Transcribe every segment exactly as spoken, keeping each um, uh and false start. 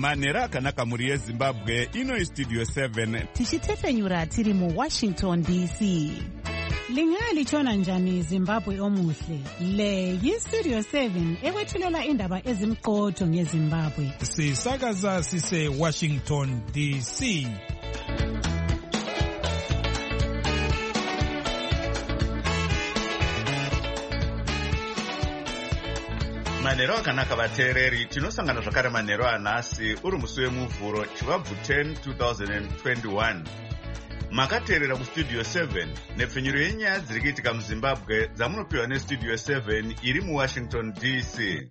manhero akanaka mhuri yezimbabwe. Ino Studio seven tichitefenyura tiri muWashington D C. Lingalitshona njani Zimbabwe omuhle? Le yi-Studio seven ekwethulela indaba ezimqotho ngeZimbabwe. Sisakaza sise Washington D C. manhero akanaka vateereri, tinosangana zvakare manhero anhasi uri musi wemuvhuro chivabvu ten twenty twenty-one. Makateerera kustudio seven nepfenyuro yenyaya dziri kuitika muZimbabwe dzamunopiwa nestudio seven iri muWashington D C.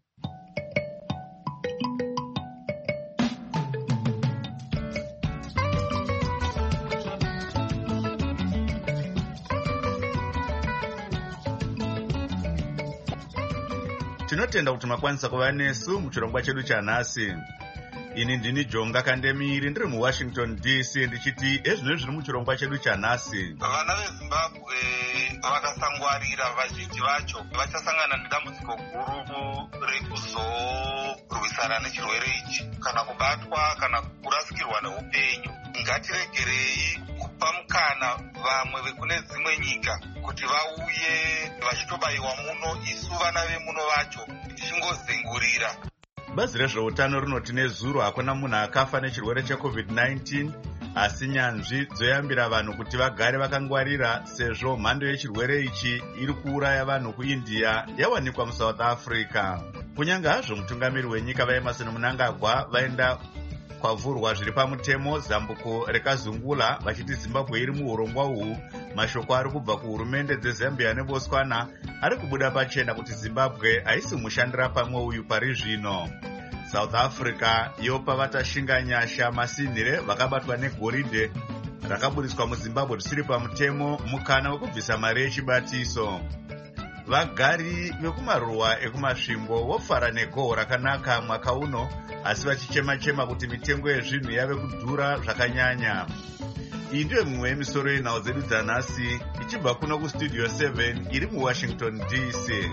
Tinotenda kuti makwanisa kuva nesu muchirongwa chedu chanhasi. Ini ndini Jonga Kandemiri ndiri muWashington D C ndichiti ezvino zviri muchirongwa chedu chanhasi. Vana veZimbabwe vakasangwarira vazhinji vacho vachasangana nedambudziko guru rekuzorwisana nechirwere ichi kana kubatwa kana kurasikirwa neupenyu. Ngatiregerei kupa mukana vamwe vekune dzimwe nyika kuti vauye vachitobayiwa muno, isu vana vemuno vacho tichingozengurira. Bazi rezveutano rinoti nezuro hakuna munhu akafa nechirwere checovid nineteen, asi nyanzvi dzoyambira vanhu kuti vagare vakangwarira sezvo mhando yechirwere ichi iri kuuraya vanhu kuIndia yawanikwa muSouth Africa. Kunyange hazvo mutungamiri wenyika vaEmmerson Mnangagwa vaenda kwavhurwa zviri pamutemo zambuko rekazungula vachiti Zimbabwe iri muurongwa uhu, mashoko ari kubva kuhurumende dzeZambia neBotswana ari kubuda pachena kuti Zimbabwe haisi mushandira pamwe uyu pari zvino. South Africa yopa vatashinga nyasha masinhire vakabatwa negoridhe rakaburiswa muZimbabwe risiri pamutemo mukana wekubvisa mari yechibatiso. Vagari vekumaruwa ekumasvingo vofara negoho rakanaka mwaka uno, asi vachichema-chema kuti mitengo yezvinhu yave kudhura zvakanyanya. Iyi ndiyo mimwe yemisoro yenhau dzedu dzanhasi ichibva kuno kustudio seven iri muWashington D C.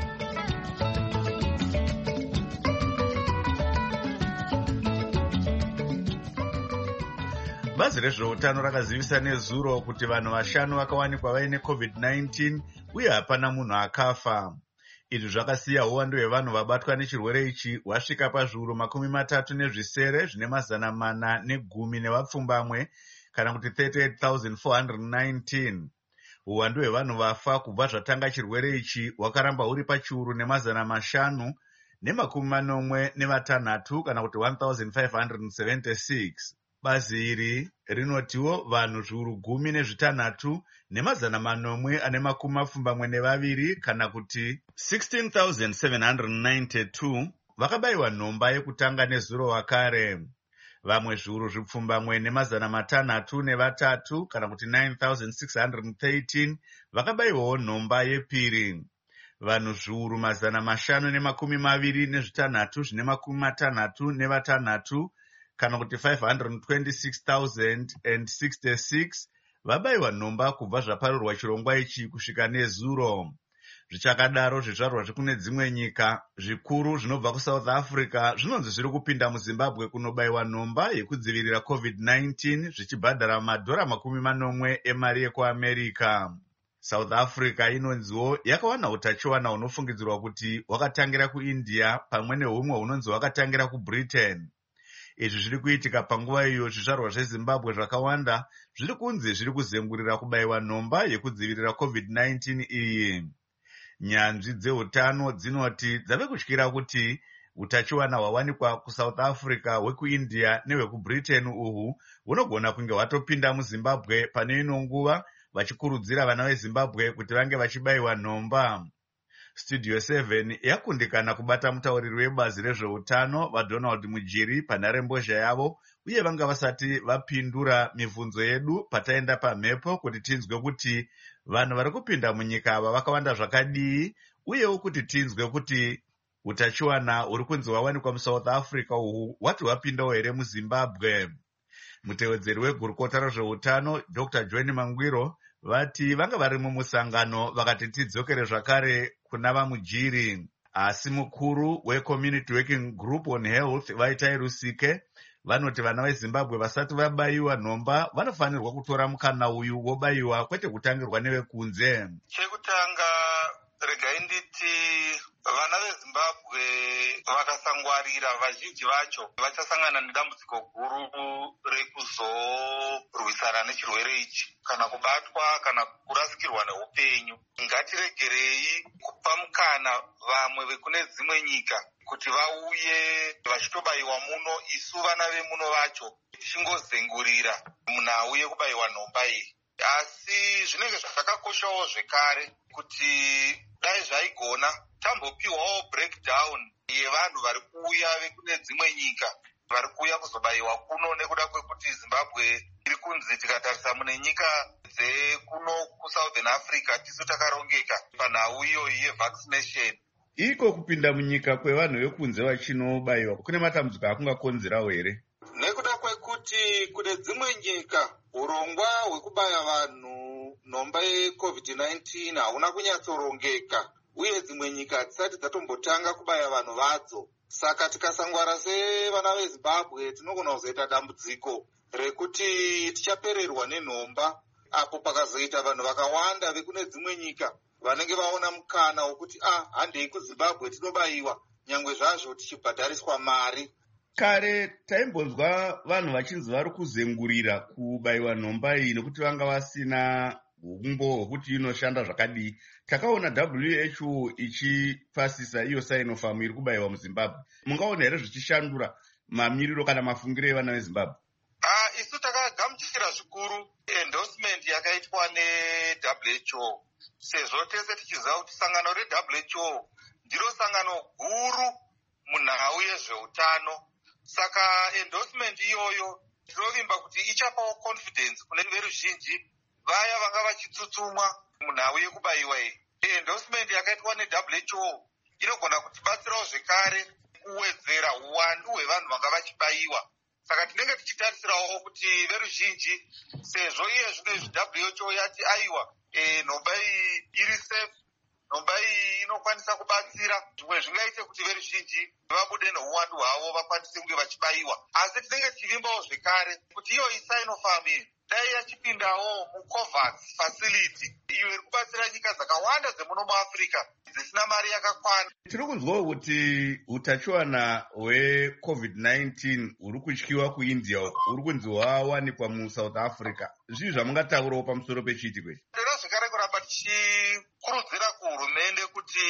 Bazi rezveutano rakazivisa nezuro kuti vanhu vashanu vakawanikwa vaine covid nineteen uye hapana munhu akafa. Izvi zvakasiya uwandu hwevanhu vabatwa nechirwere ichi hwasvika pazviuru makumi matatu nezvisere zvine mazana mana negumi nevapfumbamwe kana kuti thirty-eight thousand four hundred nineteen. Uwandu hwevanhu vafa kubva zvatanga chirwere ichi hwakaramba huri pachiuru nemazana mashanu nemakumi manomwe nevatanhatu kana kuti one thousand five hundred seventy-six. Bazi iri rinotiwo vanhu zviuru gumi nezvitanhatu nemazana manomwe ane makumi mapfumbamwe nevaviri kana kuti sixteen thousand seven hundred ninety-two vakabayiwa nhomba yekutanga nezuro wakare. Vamwe zviuru zvipfumbamwe nemazana matanhatu nevatatu kana kuti nine thousand six hundred thirteen vakabayiwawo nhomba yepiri. Vanhu zviuru mazana mashanu nemakumi maviri nezvitanhatu zvine makumi matanhatu nevatanhatu kana kuti five hundred twenty-six thousand sixty-six vabayiwa nhomba kubva zvaparurwa chirongwa ichi kusvika nezuro. Zvichakadaro zvizvarwa zvekune dzimwe nyika zvikuru zvinobva kuSouth Africa zvinonzi zviri kupinda muZimbabwe kunobayiwa nhomba yekudzivirira covid nineteen zvichibhadhara madhora makumi manomwe emari yekuAmerica. South Africa inonziwo yakawana utachiwana hunofungidzirwa kuti hwakatangira kuIndia pamwe nehumwe hunonzi hwakatangira kuBritain. Izvi zviri kuitika panguva iyo zvizvarwa zveZimbabwe zvakawanda zviri kunzi zviri kuzengurira kubayiwa nhomba yekudzivirira covid nineteen iyi. Nyanzvi dzeutano dzinoti dzave kutyira kuti utachiwana hwawanikwa kuSouth Africa hwekuIndia nehwekuBritain uhu hunogona kunge hwatopinda muZimbabwe pane ino nguva vachikurudzira vana veZimbabwe kuti vange vachibayiwa nhomba. Studio seven yakundikana kubata mutauriri webazi rezveutano vaDonald Mujiri panharembozha yavo uye vanga vasati vapindura mibvunzo yedu pataenda pamhepo kuti tinzwe kuti vanhu vari kupinda munyika ava vakawanda zvakadii uyewo kuti tinzwe kuti utachiwana huri kunzi hwawanikwa muSouth Africa uhu hwati hwapindawo here muZimbabwe. Mutevedzeri wegurukota rezveutano Doctor John Mangwiro vati vanga vari mumusangano vakati tidzokere zvakare kuna vaMujiri. asi mukuru weCommunity Working Group on Health Vaitai Rusike vanoti vana veZimbabwe vasati vabayiwa nhomba vanofanirwa kutora mukana uyu vobayiwa kwete kutangirwa nevekunze. Chekutanga regai nditi vana veZimbabwe vakasangwarira vazhinji vacho vachasangana nedambudziko guru rekuzorwisana nechirwere ichi kana kubatwa kana kurasikirwa neupenyu. Ngatiregerei kupa mukana vamwe vekune dzimwe nyika kuti vauye vachitobayiwa muno, isu vana vemuno vacho tichingozengurira munhu auye kubayiwa nhomba iyi. Asi zvinenge zvakakoshawo zvekare kuti dai zvaigona tambopiwawo breakdown yevanhu vari kuuya vekune dzimwe nyika vari kuuya kuzobayiwa kuno, nekuda kwekuti Zimbabwe iri kunzi tikatarisa mune nyika dzekuno kuSouthern Africa tisu takarongeka panhau iyoyi yevaccination. Iko kupinda munyika kwevanhu vekunze vachinobayiwa kune matambudziko akungakonzerawo here? Nekuda kwekuti kune dzimwe nyika urongwa hwekubaya vanhu nhomba yeCovid nineteen hauna kunyatsorongeka, uye dzimwe nyika hadzisati dzatombotanga kubaya vanhu vadzo. Saka tikasangwara sevana veZimbabwe tinogona kuzoita dambudziko rekuti tichapererwa nenhomba, apo pakazoita vanhu vakawanda vekune dzimwe nyika vanenge vaona mukana wokuti ah handei kuZimbabwe tinobayiwa, nyangwe zvazvo tichibhadhariswa mari. Kare taimbonzwa vanhu vachinzi vari kuzengurira kubayiwa nhomba iyi nekuti vanga vasina umbo hwekuti inoshanda zvakadii. Takaona W H O ichipasisa iyo Sinopharm iri kubayiwa muZimbabwe. Mungaona here zvichishandura mamiriro kana mafungiro evana veZimbabwe? Ah, isu takagamuchira zvikuru endorsement yakaitwa neW H O, sezvo tese tichiziva kuti sangano reW H O ndiro sangano guru munhau yezveutano. Saka endorsement iyoyo tinovimba kuti ichapawo confidence kune veruzhinji vaya vanga vachitsutsumwa munhau yekubayiwa iyi. Endorsement yakaitwa neW H O inogona kutibatsirawo zvekare kuwedzera uwandu hwevanhu vanga vachibayiwa. Saka tinenge tichitarisirawo kuti veruzhinji sezvo iye zvino W H O yati aiwa nhomba iyi iri safe, nhomba iyi inokwanisa kubatsira, zvimwe zvingaite kuti veruzhinji vabude neuwandu hwavo vakwanise kunge vachibayiwa. Asi tinenge tichivimbawo zvekare kuti iyo iSinopharm iyi dai yachipindawo muCOVAX facility iyo iri kubatsira nyika dzakawanda dzemuno muAfrica dzisina mari yakakwana. Tiri kunzwawo kuti utachiwana hweCovid nineteen huri kutyiwa kuIndia huri kunzi hwawanikwa muSouth Africa. Zvii zvamungataurawo pamusoro pechiti kwechi? Tinoda zvekare kuramba tichikurudzira kuhurumende kuti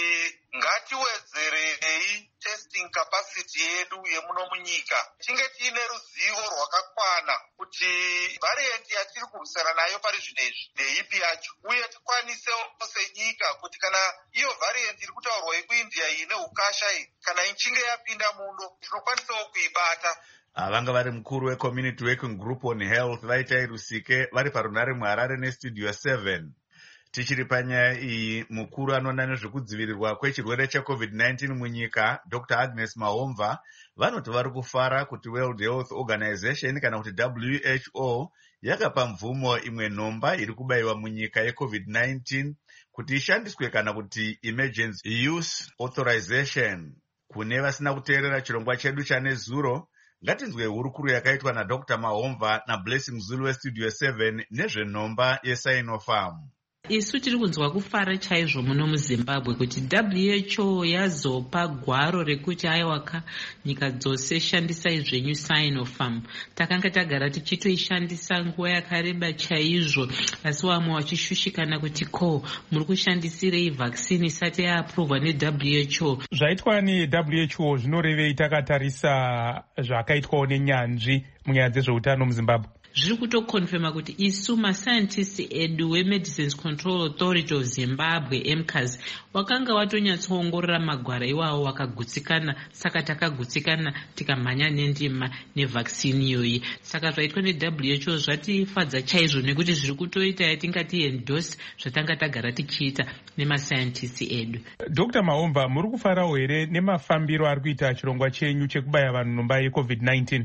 ngatiwedzerei testing capacity yedu yemuno munyika, tinge tiine ruzivo rwakakwana kuti variant yatiri kurwisana nayo pari zvinezvi ndeipi yacho, uye tikwanisewo senyika kuti kana iyo variant iri kutaurwa yekuIndia iyi neukasha iyi kana ichinge yapinda muno tinokwanisawo kuibata. Vanga vari mukuru weCommunity Working Group on Health Vaitai Rusike vari parunare muHarare neStudio seven. Tichiri panyaya iyi, mukuru anoona nezvekudzivirirwa kwechirwere cheCovid nineteen munyika Doctor Agnes Mahomva vanoti vari kufara kuti World Health Organization kana kuti W H O yakapa mvumo imwe nhomba iri kubayiwa munyika yeCovid nineteen kuti ishandiswe kana kuti Emergency Use Authorization. Kune vasina kuteerera chirongwa chedu chanezuro, ngatinzwe hurukuru yakaitwa naDoctor Mahomva naBlessing Zulu weStudio seven nezvenhomba yeSinopharm. Isu tiri kunzwa kufara chaizvo muno muZimbabwe kuti W H O yazopa gwaro rekuti aiwaka nyika dzose shandisai zvenyu Sinopharm. Takanga tagara tichitoishandisa nguva yakareba chaizvo, asi vamwe vachishushikana kuti ko muri kushandisirei vaccine isati yaaprovwa neW H O. Zvaitwa neW H O zvinorevei takatarisa zvakaitwawo nenyanzvi munyaya dzezveutano muZimbabwe? Zviri kutokonfirma kuti isu mascientists edu weMedicines Control Authority of Zimbabwe M C A S wakanga watonyatsoongorora magwara iwawo wakagutsikana, saka takagutsikana tikamhanya nendima nevaccine iyoyi. Saka zvaitwa neW H O zvatifadza chaizvo nekuti zviri kutoita yatingati endorse zvatanga tagara tichiita nemascientists edu. Doctor Mahomva, muri kufarawo here nemafambiro ari kuita chirongwa chenyu chekubaya vanhu nhomba yeCovid nineteen?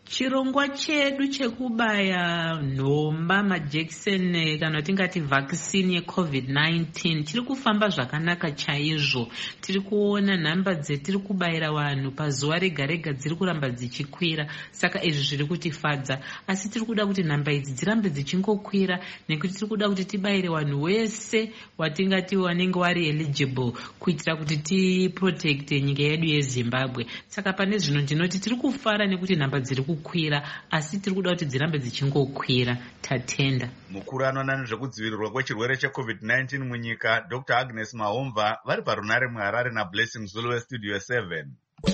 chirongwa chedu chekubaya nhomba majekiseni kana tingati vhakisini yecovid nineteen chiri kufamba zvakanaka chaizvo. Tiri kuona nhamba dzetiri kubayira vanhu pazuva rega rega dziri kuramba dzichikwira, saka izvi zviri kutifadza. Asi tiri kuda kuti nhamba idzi dzirambe dzichingokwira nekuti tiri kuda kuti tibayire vanhu wese watingati wanenge wari eligible kuitira kuti tiprotecte nyika yedu yeZimbabwe. Saka pane zvino ndinoti tiri kufara nekuti nhamba dziri kukwira, asi tiri kuda kuti dzirambe dzichingokwira. Tatenda. Mukuru anoona nezvekudzivirirwa kwechirwere checovid nineteen munyika Doctor Agnes Mahomva vari parunare muHarare naBlessing Zulu weStudio seven.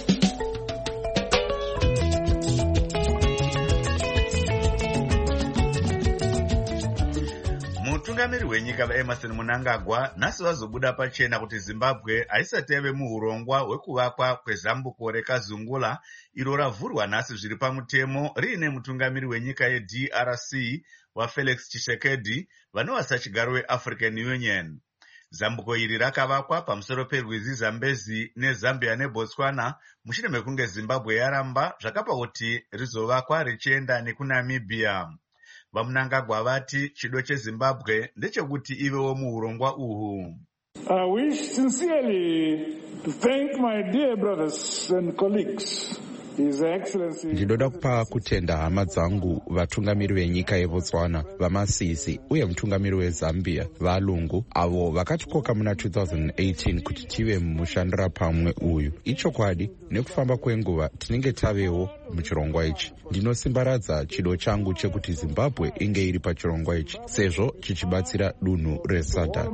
Mutungamiri wenyika vaEmerson Mnangagwa nhasi vazobuda pachena kuti Zimbabwe haisati yave muurongwa hwekuvakwa kwezambuko reKazungula iro ravhurwa nhasi zviri pamutemo riine mutungamiri wenyika yeD R C waFelix Tshisekedi vanovasa chigaro weAfrican Union. Zambuko iri rakavakwa pamusoro perwizi Zambezi neZambia neBotswana mushure mekunge Zimbabwe yaramba zvakapa kuti rizovakwa richienda nekuNamibia. Vamnangagwa vati chido cheZimbabwe ndechekuti ivewo muurongwa uhu. I wish sincerely to thank my dear brothers and colleagues. Ndinoda kupa kutenda hama dzangu vatungamiri venyika yeBotswana vaMasisi uye mutungamiri weZambia vaLungu avo vakatikoka muna two thousand eighteen kuti tive mumushandira pamwe uyu. Ichokwadi nekufamba kwenguva tinenge tavewo muchirongwa ichi. Ndinosimbaradza chido changu chekuti Zimbabwe inge iri pachirongwa ichi sezvo chichibatsira dunhu reSADC.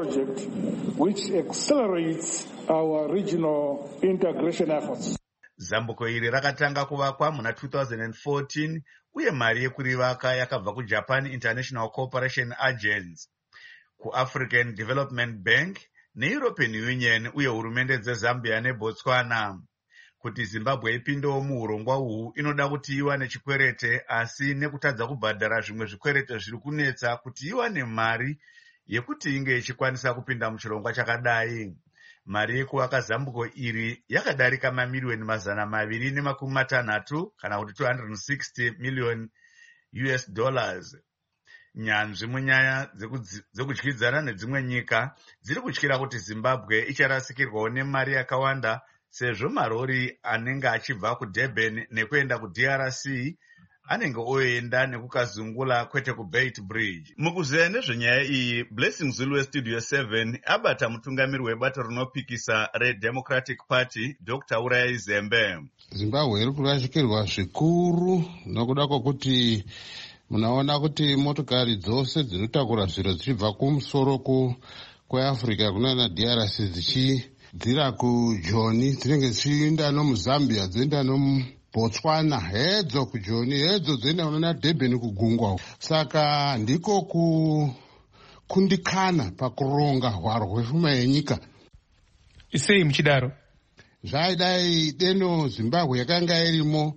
Zambuko iri rakatanga kuvakwa muna two thousand fourteen uye mari yekurivaka yakabva kuJapan International Cooperation Agency, kuAfrican Development Bank neEuropean Union uye hurumende dzeZambia neBotswana. Kuti Zimbabwe ipindewo muurongwa uhu inoda kuti iwane chikwerete, asi nekutadza kubhadhara zvimwe zvikwerete zviri kunetsa kuti iwane mari yekuti inge ichikwanisa kupinda muchirongwa chakadai. Mari yekuvaka zambuko iri yakadarika mamiliyoni mazana maviri nemakumi matanhatu kana kuti two hundred sixty million U S dollars. Nyanzvi munyaya dzekudyidzana nedzimwe nyika dziri kutyira kuti Zimbabwe icharasikirwawo nemari yakawanda sezvo marori anenge achibva kuDurban nekuenda kuD R C anenge oenda nekukazungula kwete kuBait Bridge. Mukuziya nezvenyaya iyi, Blessing Zulu weStudio seven abata mutungamiri webato rinopikisa reDemocratic Party Doctor Uraya Izembe. Zimbabwe iri kurashikirwa zvikuru nokuda kwokuti munaona kuti motokari dzose dzinotakura zviro dzichibva kumusoro kweAfrica kunana D R C dzichidzira kuJoni dzinenge dzichienda nomuZambia dzoenda nomu Botswana hedzo kuJoni hedzo dzoenda kunana Durban kugungwa. Saka ndiko kukundikana pakuronga hwaro hwepfuma yenyika. Isei muchidaro zvaidai deno Zimbabwe yakanga irimo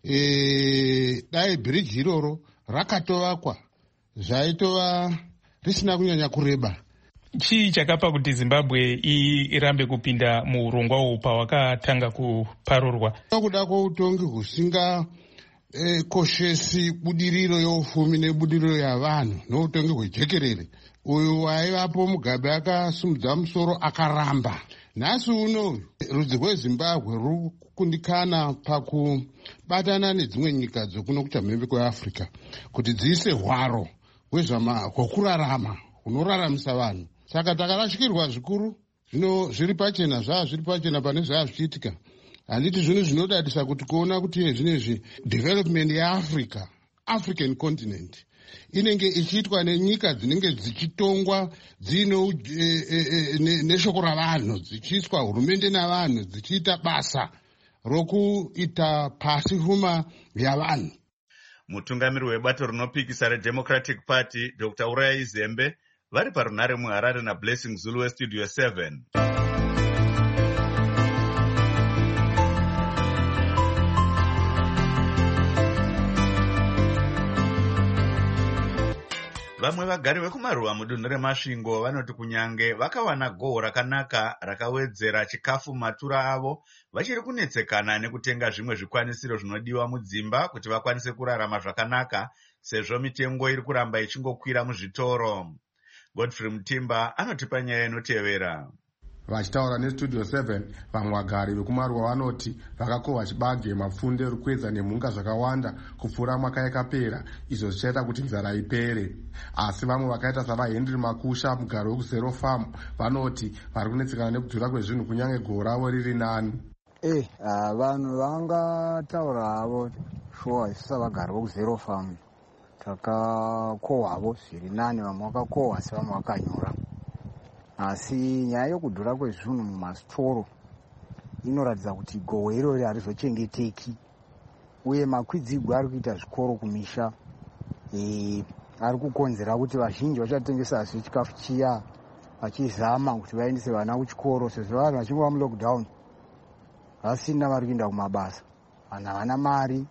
e, dai bridge iroro rakatovakwa zvaitova risina kunyanya kureba. Chii chakapa kuti Zimbabwe irambe kupinda muurongwa uhu pawakatanga kuparurwa? Nokuda kwoutongi husinga e, koshesi budiriro yeupfumi nebudiriro yavanhu noutongi hwejekerere. Uyu aivapo Mugabe akasimudza musoro akaramba. Nhasi uno rudzi rweZimbabwe ruri kukundikana pakubatana nedzimwe nyika dzokuno kuchamhembe kweAfrica kuti dziise hwaro hwekurarama hunoraramisa vanhu. Saka takarashikirwa zvikuru, zvino zviri pachena, zvaa zviri pachena pane zvaa zvichiitika. Handiti zvinhu zvinodadisa kuti kuona kuti zvinezvi development yeAfrica, African continent, inenge ichiitwa nenyika dzinenge dzichitongwa dzino e, e, e, neshoko ravanhu, dzichiiswa hurumende navanhu, dzichiita basa rokuita pasi pfuma yavanhu. Mutungamiri webato rinopikisa reDemocratic Party Doctor Uraya Izembe vari parunare muHarare naBlessing Zulu weStudio seven. Vamwe vagari vekumaruwa mudunhu remasvingo vanoti kunyange vakawana gohwo rakanaka rakawedzera chikafu matura avo, vachiri kunetsekana nekutenga zvimwe zvikwanisiro zvinodiwa mudzimba kuti vakwanise kurarama zvakanaka, sezvo mitengo iri kuramba ichingokwira muzvitoro. Godfrey Mutimba anotipa nyaya inotevera. Vachitaura nestudio seven, vamwe vagari vekumaruwa vanoti vakakohwa chibage, mapfunde, rukwedza nemhunga zvakawanda kupfuura mwaka yakapera, izvo zvichaita kuti nzara ipere. Asi vamwe vakaita savaHenry Makusha, mugari wekuzero farm, vanoti vari kunetsekana nekudhura kwezvinhu kunyange gohwo ravo riri nani. Eh, uh, vanhu vangataura havo shuwa isu savagari vekuzero farm takakohwavo zviri nani, vamwe vakakohwa asi vamwe vakanyura. Asi nyaya yokudhura kwezvinhu mumasitoro inoratidza kuti gohwo irori harizochengeteki, uye makwidzigwe ari kuita zvikoro kumisha e, ari kukonzera kuti vazhinji vachatengesa zvechikafu chiya vachizama kuti vaendese vana kuchikoro, sezvo vanhu vachingova mulockdown vasina vari kuenda kumabasa, vanhu havana mari,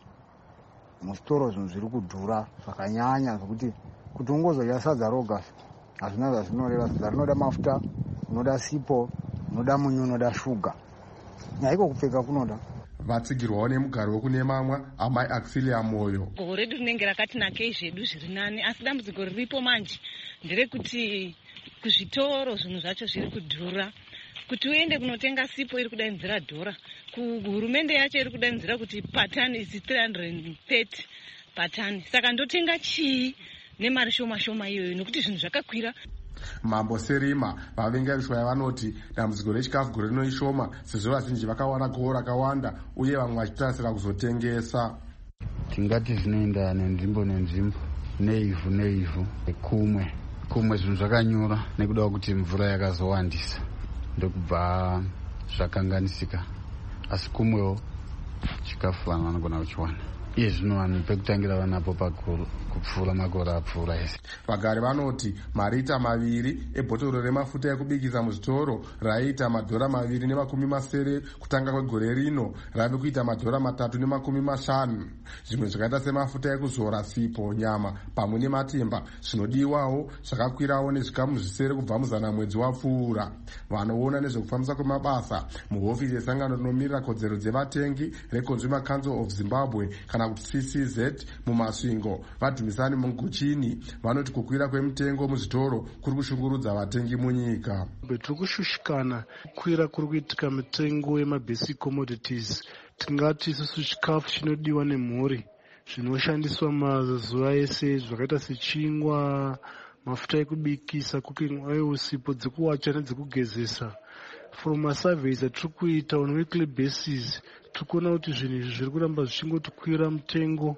musitoro zvinhu zviri kudhura zvakanyanya zvokuti kuti ungozodya sadza roga hazvina zvazvinoreva. Sadza rinoda mafuta, unoda sipo, unoda munyu, unoda shuga, nyaiko kupfeka kunoda. Vatsigirwawo nemugari wekunemamwa amai Axilia Moyo. Gohwo redu rinenge rakati nakei zvedu zviri nani, asi dambudziko riripo manje nderekuti kuzvitoro zvinhu zvacho zviri kudhura. Kuti uende kunotenga sipo iri kudaidzira dhora, kuhurumende yacho iri kudaidzira kuti patani is three hundred thirty patani. Saka ndotenga chii nemari shoma shoma iyoyo nokuti zvinhu zvakakwira. Mambo Serima, vavenga vishwaya vanoti dambudziko rechikafu gore rino ishoma, sezvo vazhinji vakawana gohwo rakawanda uye vamwe vachitarasira kuzotengesa. Tingati zvinoenda nenzvimbo nenzvimbo, neivhu neivhu, kumwe kumwe zvinhu zvakanyura nekuda kuti mvura yakazowandisa ndokubva zvakanganisika, asi kumwewo chikafu vanhu vanogona kuchiwana. Iye zvino vanhu pekutangira vanapo pakuru kupfuura makore apfuura ese. Vagari vanoti marita maviri ebhotoro remafuta ekubikisa muzvitoro raiita madhora maviri nemakumi masere kutanga kwegore rino rave kuita madhora matatu nemakumi mashanu. Zvimwe zvakaita semafuta ekuzora, sipo, nyama pamwe nematemba zvinodiwawo zvakakwirawo nezvikamu zvisere kubva muzana mwedzi wapfuura. Vanoona nezvekufambisa kwemabasa muhofisi yesangano rinomirira kodzero dzevatengi reConsumer Council of Zimbabwe kana kuti C C Z mumasvingo vadhumisani munguchini vanoti kukwira kwemitengo muzvitoro kuri kushungurudza vatengi munyika. Tiri kushushikana kukwira kuri kuitika mitengo yemabasic commodities. Tingati isusu chikafu chinodiwa nemhuri zvinoshandiswa mazuva ese zvakaita sechingwa, mafuta ekubikisa, cooking oil, sipo dzekuwacha nedzekugezesa. From a surveys tiri kuita on weekly basis tiri kuona kuti zvinhu izvi zviri kuramba zvichingotikwira mutengo,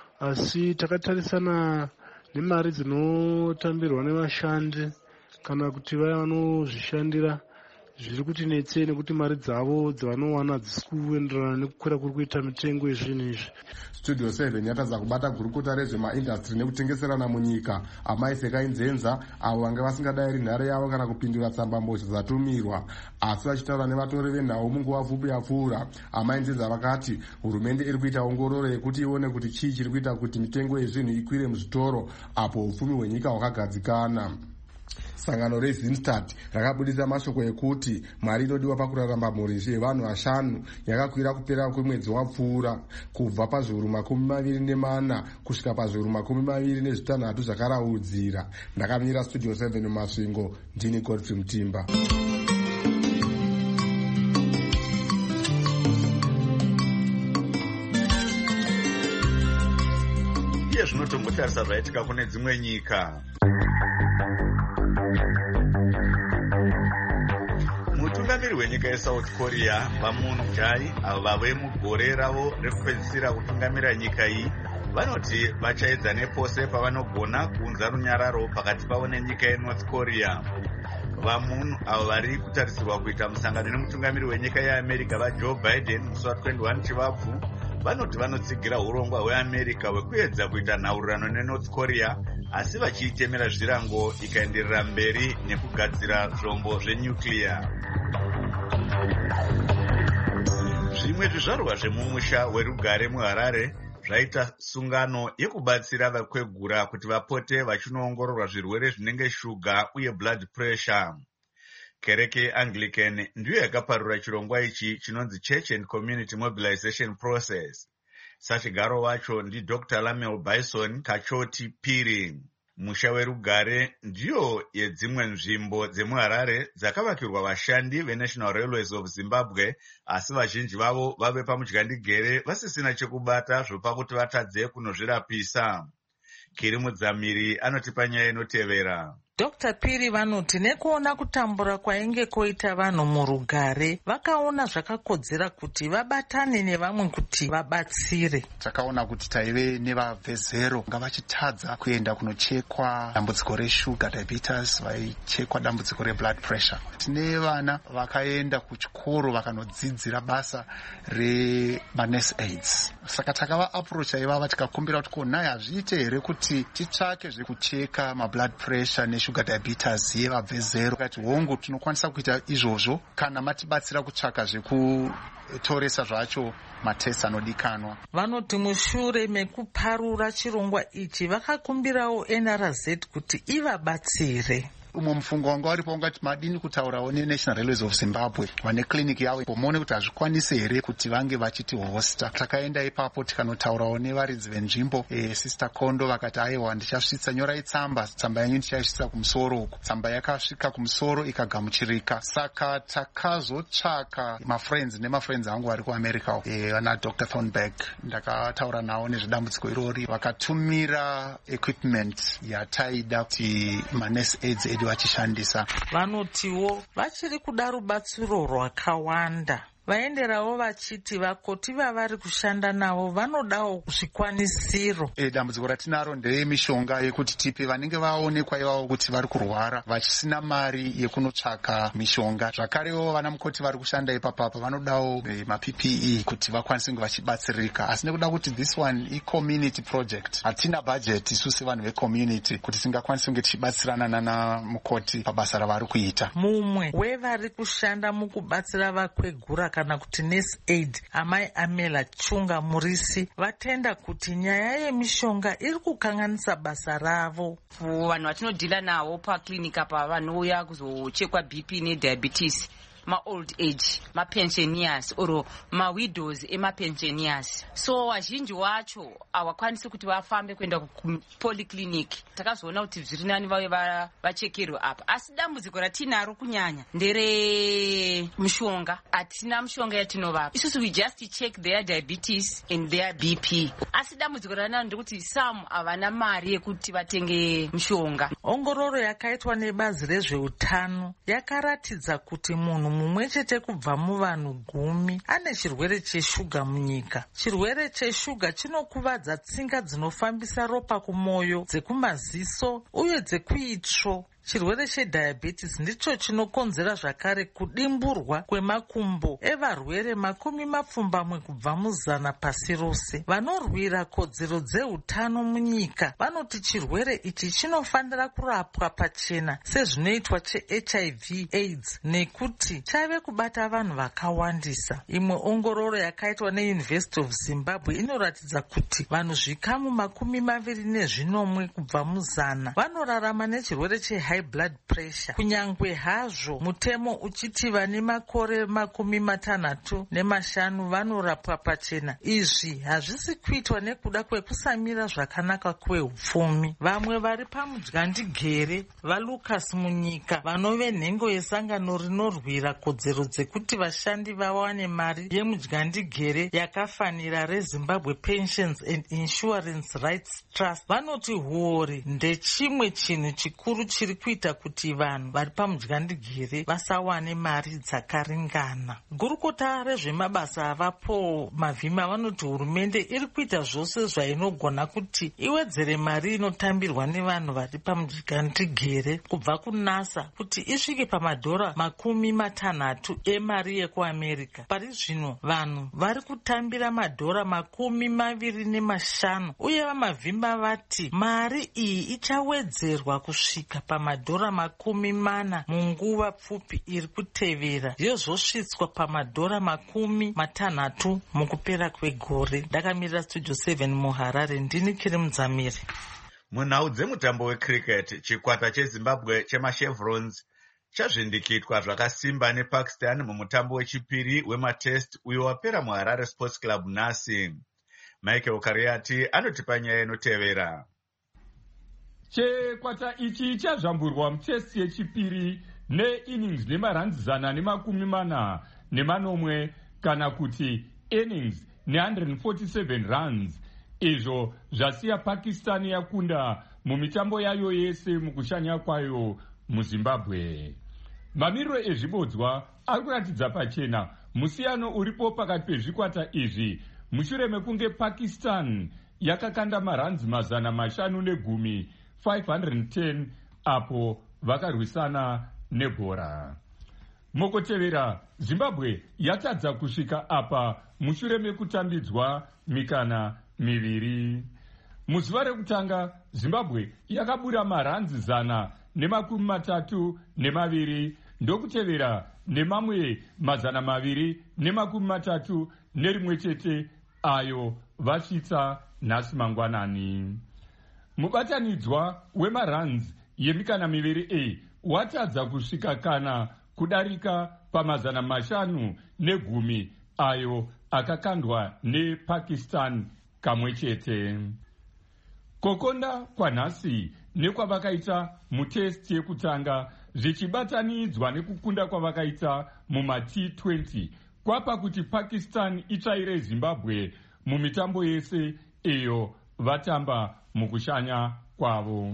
asi takatarisana nemari dzinotambirwa nevashandi kana kuti vaya vanozvishandira zviri kuti netsei nekuti mari dzavo dzavanowana hadzisi kuenderana nekukwira kuri kuita mitengo yezvinhu izvi. Studio seven yatadza kubata gurukota rezvemaindastri nekutengeserana munyika amai Sekainzenza, avo vanga vasingadayiri nhare yavo kana kupindura tsambambozha dzatumirwa, asi vachitaura nevatori venhau munguva pfupi yapfuura. Amai Nzenza vakati hurumende iri kuita ongororo yekuti ione kuti chii chiri kuita kuti mitengo yezvinhu ikwire muzvitoro apo upfumi hwenyika hwakagadzikana. Sangano reZinstad rakabudisa mashoko ekuti mari inodiwa pakurarama mhuri yevanhu vashanu yakakwira kupera kwemwedzi wapfuura kubva pazviuru makumi maviri nemana kusvika pazviuru makumi maviri nezvitanhatu zvakaraudzira. Ndakamira Studio seven mumasvingo, ndini Godfrey Mutimba. Iye zvinotombotarisa zvaitika kune dzimwe nyika. Mutungamiri wenyika yeSouth Korea vaMoon Jae, avo vave mugore ravo rekupedzisira kutungamira nyika iyi, vanoti vachaedza nepose pavanogona kuunza runyararo pakati pavo nenyika yeNorth Korea. VaMoon, avo vari kutarisirwa kuita musangano nemutungamiri wenyika yeAmerica vaJoe Biden musi wa21 Chivabvu, vanoti vanotsigira urongwa hweAmerica hwekuedza kuita nhaurirano neNorth Korea, asi vachiitemera zvirango ikaenderera mberi nekugadzira zvombo zvenyuclear. Zvimwe zvizvarwa zvemumusha werugare muHarare zvaita sungano yekubatsira vakwegura kuti vapote vachinoongororwa zvirwere zvinenge shuga uye blood pressure. Kereke yeAnglican ndiyo yakaparura chirongwa ichi chinonzi Church and Community Mobilization Process. Sachigaro wacho ndi Doctor Lamel Bison Kachoti Piri. Musha werugare ndiyo yedzimwe nzvimbo dzemuHarare dzakavakirwa vashandi veNational Railways of Zimbabwe, asi vazhinji vavo vave pamudyandigere vasisina chekubata zvopa kuti vatadze kunozvirapisa. Kiri Mudzamiri anotipa nyaya inotevera. Doctor Piri vanoti nekuona kutambura kwainge koita vanhu murugare vakaona zvakakodzera kuti vabatane nevamwe kuti vabatsire. Takaona kuti taive nevabvezero ngavachitadza kuenda kunochekwa dambudziko reshuga diabetes, vaichekwa dambudziko reblood pressure. Tine vana vakaenda kuchikoro vakanodzidzira basa remanurse aids. Saka takava approach ivava tikakumbira kuti konai hazviite here kuti titsvake zvekucheka mablood pressure neshuga sugar diabetes yevabve zero kati hongu tinokwanisa kuita izvozvo kana matibatsira kutsvaka zvekutoresa zvacho matest anodikanwa. Vanoti mushure mekuparura chirongwa ichi vakakumbirawo N R Z kuti ivabatsire. Umwe mufungo wanga waripo ungati madini kutaurawo neNational Railways of Zimbabwe vane clinic yavo pomone kuti hazvikwanise here kuti vange vachiti hosta. Takaenda ipapo tikanotaurawo nevaridzi venzvimbo e, Sister Kondo vakati aiwa ndichasvitsa nyorai tsamba, tsamba yanyu ndichaisvitsa kumusoro uko. Tsamba yakasvika kumusoro ikagamuchirika. Saka takazotsvaka mafriends nemafriends angu vari kuAmerica e, vana Doctor Thornberg ndakataura nawo nezvedambudziko irori vakatumira equipment yataida kuti manurse aids edu vachishandisa. Vanotiwo vachiri kuda rubatsiro rwakawanda. Vaenderawo vachiti vakoti vavari kushanda navo vanodawo zvikwanisiro. E, dambudziko ratinaro nderemishonga yekuti tipe vanenge vaonekwa ivavo kuti vari kurwara vachisina mari yekunotsvaka mishonga. Zvakarewo vana mukoti vari kushanda ipapapa vanodawo e, maP P E kuti vakwanise kunge vachibatsirika. Asi nekuda kuti this one i-community project hatina budget isusu vanhu vecommunity kuti tingakwanise kunge tichibatsirana nana mukoti pabasa ravari kuita. Mumwe wevari kushanda mukubatsira vakwegura kana kuti nurse aid amai Amela Chunga Murisi vatenda kuti nyaya yemishonga iri kukanganisa basa ravo. Vanhu vatinodhila navo paklinika pa vanouya kuzochekwa B P nediabetes, ma-old age, ma-pensioners oro ma-widows ema-pensioners. So vazhinji wacho havakwanisi kuti vafambe kuenda kupolyclinic. Takazoona kuti zviri nani vave vachekerwe apa. Asi dambudziko ratinaro kunyanya ndere mishonga. Hatina mishonga yatinovapa. Isusu we just check their diabetes and their B P. Asi dambudziko ranaro ndekuti some havana mari yekuti vatenge mishonga. Ongororo yakaitwa nebazi rezveutano yakaratidza kuti munhu mumwe chete kubva muvanhu gumi ane chirwere cheshuga munyika. Chirwere cheshuga chinokuvadza tsinga dzinofambisa ropa kumoyo, dzekumaziso uye dzekuitsvo. Chirwere chediabetes ndicho chinokonzera zvakare kudimburwa kwemakumbo evarwere makumi mapfumbamwe kubva muzana pasi rose. Vanorwira kodzero dzeutano munyika vanoti chirwere ichi chinofanira kurapwa pachena sezvinoitwa cheH I V AIDS nekuti chave kubata vanhu vakawandisa. Imwe ongororo yakaitwa neUniversity of Zimbabwe inoratidza kuti vanhu zvikamu makumi maviri nezvinomwe kubva muzana vanorarama nechirwere che high blood pressure. Kunyangwe hazvo mutemo uchiti vane makore makumi matanhatu nemashanu vanorapwa pachena, izvi hazvisi kuitwa nekuda kwekusamira zvakanaka kwehupfumi. Vamwe vari pamudyandigere vaLucas munyika vanove nhengo yesangano rinorwira kodzero dzekuti vashandi vawane mari yemudyandigere yakafanira reZimbabwe Pensions and Insurance Rights Trust vanoti huori ndechimwe chinhu chikuru chiri kuita kuti vanhu vari pamudyandigere vasawane mari dzakaringana. Gurukota rezvemabasa avapo Mavhima vanoti hurumende iri kuita zvose zvainogona kuti iwedzere mari inotambirwa nevanhu vari pamudyandigere kubva kunasa kuti isvike pamadhora makumi matanhatu emari yekuAmerica. Pari zvino vanhu vari kutambira madhora makumi maviri nemashanu uye vaMavhima vati mari iyi ichawedzerwa kusvika pama pamadhora makumi mana munguva pfupi iri kutevera yozosvitswa pamadhora makumi matanhatu mukupera kwegore. Ndakamirira studio seven muharare, ndini Kiri Mudzamiri. Munhau dzemutambo wecricket, chikwata chezimbabwe chemashevrons chazvindikitwa zvakasimba nepakistan mumutambo wechipiri wematest uyo wapera muharare sports club nhasi. Michael Kariati anotipa nyaya inotevera. Chikwata ichi chazvamburwa mutest yechipiri neinnings nemaranzi zana nemakumi mana nemanomwe kana kuti innings ne one hundred forty-seven runs, izvo zvasiya Pakistan yakunda mumitambo yayo yese mukushanya kwayo muZimbabwe. Mamiriro ezvibodzwa ari kuratidza pachena musiyano uripo pakati pezvikwata izvi mushure mekunge Pakistan yakakanda maranzi mazana mashanu negumi five hundred ten apo vakarwisana nebhora. Mukotevera, Zimbabwe yatadza kusvika apa mushure mekutambidzwa mikana miviri. Muzuva rekutanga Zimbabwe yakabura maranzi zana nemakumi matatu nemaviri, ndokutevera nemamwe mazana maviri nemakumi matatu nerimwe chete ayo vasvitsa nhasi mangwanani. Mubatanidzwa wemaranzi yemikana miviri a watadza kusvika kana kudarika pamazana mashanu negumi ayo akakandwa nePakistan kamwe chete. Kokonda kwanhasi nekwavakaita mutest yekutanga zvichibatanidzwa nekukunda kwavakaita muma T twenty kwapa kuti Pakistan itsvaire Zimbabwe mumitambo yese iyo vatamba mukushanya kwavo.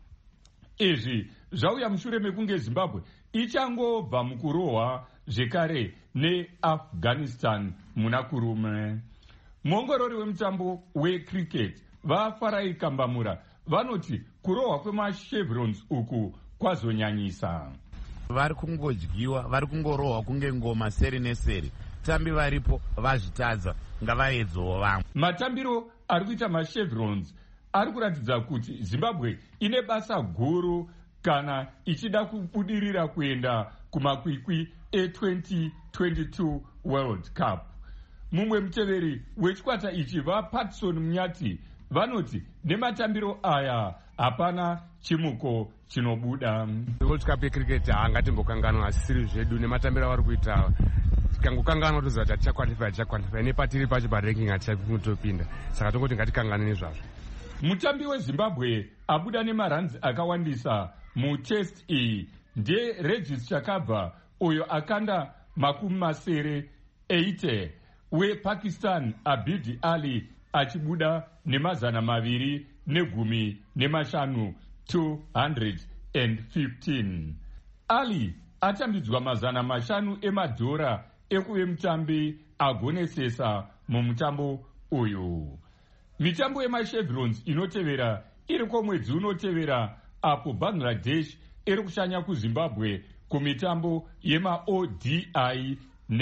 Izvi zvauya mushure mekunge Zimbabwe ichangobva mukurohwa zvekare neAfghanistan muna kurume. Muongorori wemutambo wecricket vaFarai Kambamura vanoti kurohwa kwemashevrons uku kwazonyanyisa. Vari kungodyiwa, vari kungorohwa kunge ngoma seri neseri. Tambi varipo vazvitadza, ngavaedzewo vamwe. Matambiro ari kuita mashevrons ari kuratidza kuti Zimbabwe ine basa guru kana ichida kubudirira kuenda kumakwikwi e-twenty twenty-two World Cup. Mumwe muteveri wechikwata ichi vaPatson Munyati vanoti nematambiro aya hapana chimuko chinobuda. World Cup yecricket haangatimbokanganwa asisiri zvedu nematambiro avari kuita. Tikangokanganwa toziva kuti tichakwanifa tichakwanifa nepatiri pacho paranking hatichakutopinda. Saka tongoti ngatikangane nezvazvo. Mutambi weZimbabwe abuda nemaranzi akawandisa mutest iyi ndeRegis Chakabva uyo akanda makumi masere eighty, wePakistan Abidi Ali achibuda nemazana maviri negumi nemashanu two hundred fifteen. Ali atambidzwa mazana mashanu emadhora ekuve mutambi agonesesa mumutambo uyu. Mitambo yemashevrons inotevera iri kwomwedzi unotevera apo Bangladesh iri kushanya kuZimbabwe kumitambo yema-O D I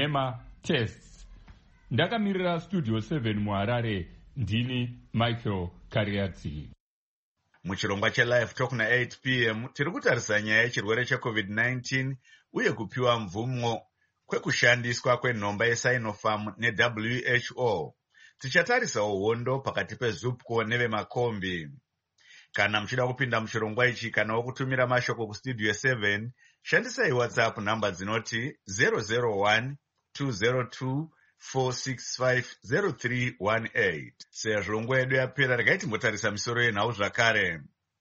nema-tests. Ndakamirira studio seven muHarare, ndini Michael Kariati. Muchirongwa cheLive Talk na eight p m tiri kutarisa nyaya yechirwere cheCovid nineteen uye kupiwa mvumo kwekushandiswa kwenhomba yeSinopharm neW H O. Tichatarisawo hondo pakati peZupco nevemakombi. Kana muchida kupinda muchirongwa ichi kana wokutumira mashoko kustudio seven, shandisai WhatsApp namba dzinoti zero zero one two zero two four six five zero three one eight. Sezvo nguva yedu yapera, regai timbotarisa misoro yenhau zvakare.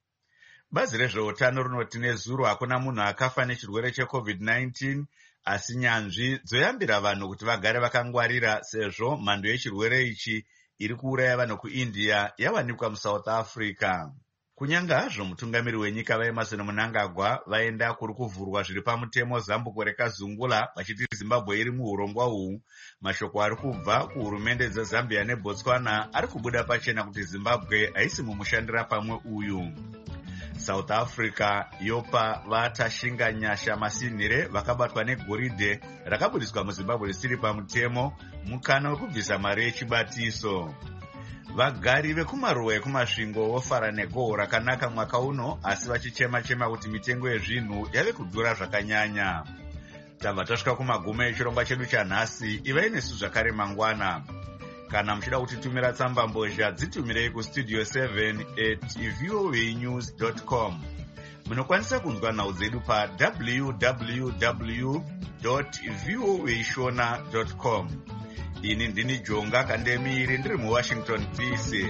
Bazi rezveutano rinoti nezuro hakuna munhu akafa nechirwere cheCovid nineteen, asi nyanzvi dzoyambira vanhu kuti vagare vakangwarira sezvo mhando yechirwere ichi iri kuuraya vanhu kuIndia yawanikwa muSouth Africa. Kunyanga hazvo mutungamiri wenyika vaEmmerson Mnangagwa vaenda kuri kuvhurwa zviri pamutemo zambuko rekazungula vachiti Zimbabwe iri muurongwa uhu, mashoko ari kubva kuhurumende dzeZambia neBotswana ari kubuda pachena kuti Zimbabwe haisi mumushandira pamwe uyu. South Africa yopa vatashinga nyasha masinhire vakabatwa negoridhe rakabudiswa muZimbabwe risiri pamutemo mukana wekubvisa mari yechibatiso. Vagari vekumaruwa ekumasvingo vofara negohwo rakanaka mwaka uno, asi vachichema-chema kuti mitengo yezvinhu yave kudhura zvakanyanya. Tabva tasvika kumagumo echirongwa chedu chanhasi. Ivai nesu zvakare mangwana. Kana muchida kutitumira tsamba mbozha, dzitumirei kustudio seven at voanews dot com. Munokwanisa kunzwa nhau dzedu pa w w w dot voashona dot com. Ini ndini Jonga Kandemiri ndiri muWashington D C.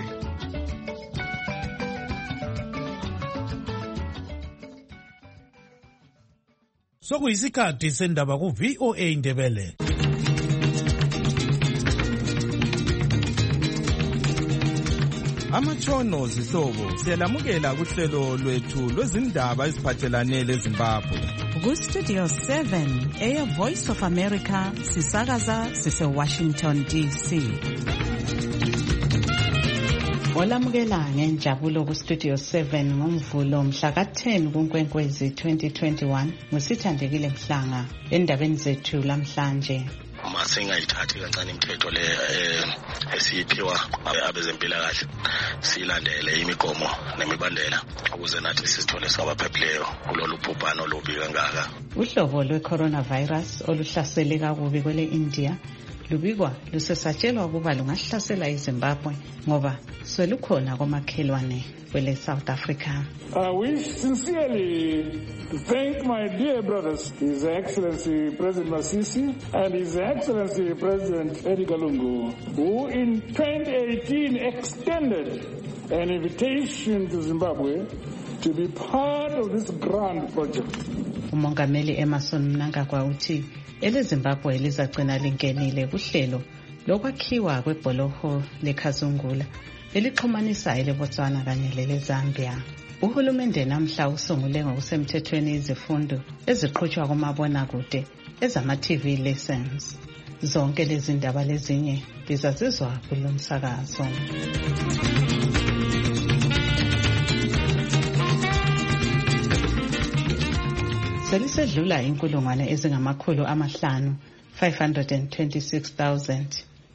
Sokuyisikhathi sendaba ku V O A Ndebele. Amatshono zihlobo siyalamukela kuhlelo lwethu lwezindaba eziphathelane leZimbabwe. Ku-Studio seven, Air Voice of America, sisakaza sise-Washington D C. Olamukela ngenjabulo ku-Studio seven ngomvulo mhla ka-ten kuNkwenkwezi twenty twenty-one ngusithandekile Mhlanga endabeni zethu lamhlanje. Uma singayithathi kancane imithetho le esiyiphiwa abezempilakahle, silandele imigomo nemibandela ukuze nathi sisithole sabaphephileyo kulolu bhubhane olubi kangaka. Uhlobo lwe-coronavirus oluhlasele kakubi kwele India lubikwa lusesatshelwa ukuba lungahlasela iZimbabwe ngoba selukhona komakhelwane kwele South Africa. I wish sincerely to thank my dear brothers, His Excellency President Masisi and His Excellency President Edgar Lungu, who in twenty eighteen extended an invitation to Zimbabwe to be part of this grand project. Umongameli Emerson Mnangagwa uthi eleZimbabwe lizagcina lingenile kuhlelo lokwakhiwa kwebholoho leKazungula elixhumanisa eleBotswana kanye leleZambia. Uhulumende namhla usungule ngokusemthethweni izifundo eziqhutshwa kumabonakude ezama-T V lessons. Zonke lezi ndaba lezinye lizazizwa kulo msakazo. Selisedlula inkulungwane ezingamakhulu amahlanu five hundred twenty-six thousand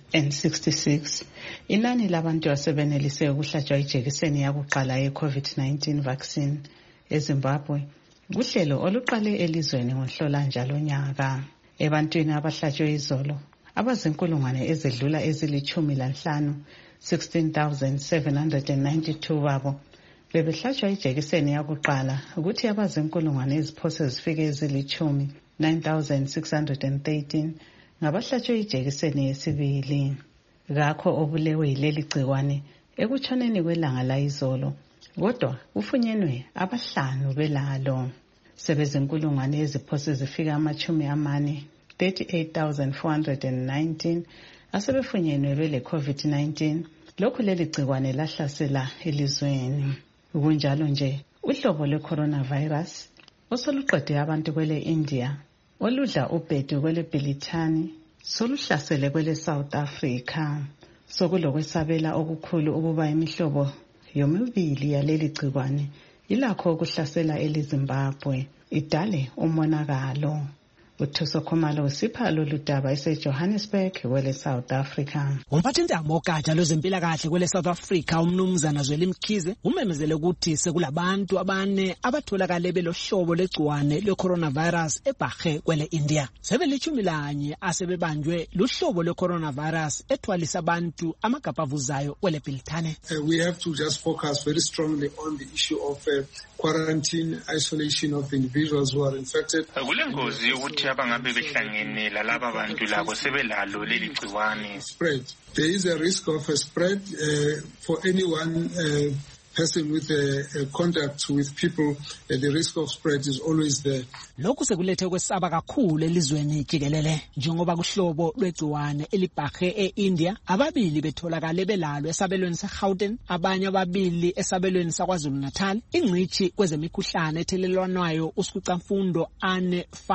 sixty-six inani labantu asebenelise ukuhlatshwa ijekiseni yakuqala ye-COVID nineteen vaccine eZimbabwe kuhlelo oluqale elizweni ngohlola njalo nyaka. Ebantwini abahlatshwe izolo abazinkulungwane ezedlula ezilithumi lanhlanu sixteen thousand seven hundred ninety-two babo bebehlatshwa ijekiseni yakuqala ukuthi abazinkulungwane eziphose zifike ezilithumi nine thousand six hundred thirteen ngabahlatshwe ijekiseni yesibili. Ngakho obulewe yileli gciwane ekutshoneni kwelanga layizolo, kodwa kufunyenwe abahlanu belalo. Sebezinkulungwane eziphose zifika amachumi amane thirty-eight thousand four hundred nineteen asebefunyenwe bele COVID nineteen. Lokhu leli gciwane lahlasela elizweni. Kunjalo nje uhlobo lwe-coronavirus osoluqede abantu kwele India oludla ubhedu kwele Bhilithani soluhlasele kwele South Africa. Sokulokwesabela okukhulu ukuba imihlobo yomibili yaleli gciwane ilakho ukuhlasela eleZimbabwe idale umonakalo. Uthuso Khumalo usipha lolu daba eseJohannesburg kwele South Africa. Umphathintamo wogatsha lwezempilakahle kwele South Africa umnumzana Zweli Mkhize umemezele ukuthi sekulabantu abane abatholakale belohlobo legciwane le-coronavirus ebhahe kwele India. Sebelithumi lanye asebebanjwe luhlobo le-coronavirus ethwalisa abantu amagabavuzayo kwele Bhilithane. Uh, we have to just focus very strongly on the issue of uh, quarantine, isolation of the individuals who are infected. Kulengozi ukuthi abangabe behlangene lalaba bantu labo sebelalo leli gciwane. Spread. There is a risk of a spread uh, for anyone uh, person with a, a contact with people, uh, the risk of spread is always there. Lokhu sekulethe kwesaba kakhulu elizweni jikelele njengoba kuhlobo lwegciwane elibhahe e-India ababili betholakale belalo esabelweni seGauteng, abanye ababili esabelweni saKwaZulu Natal. Ingcitshi kwezemikhuhlane ethelelwanwayo uSikucamfundo Anne van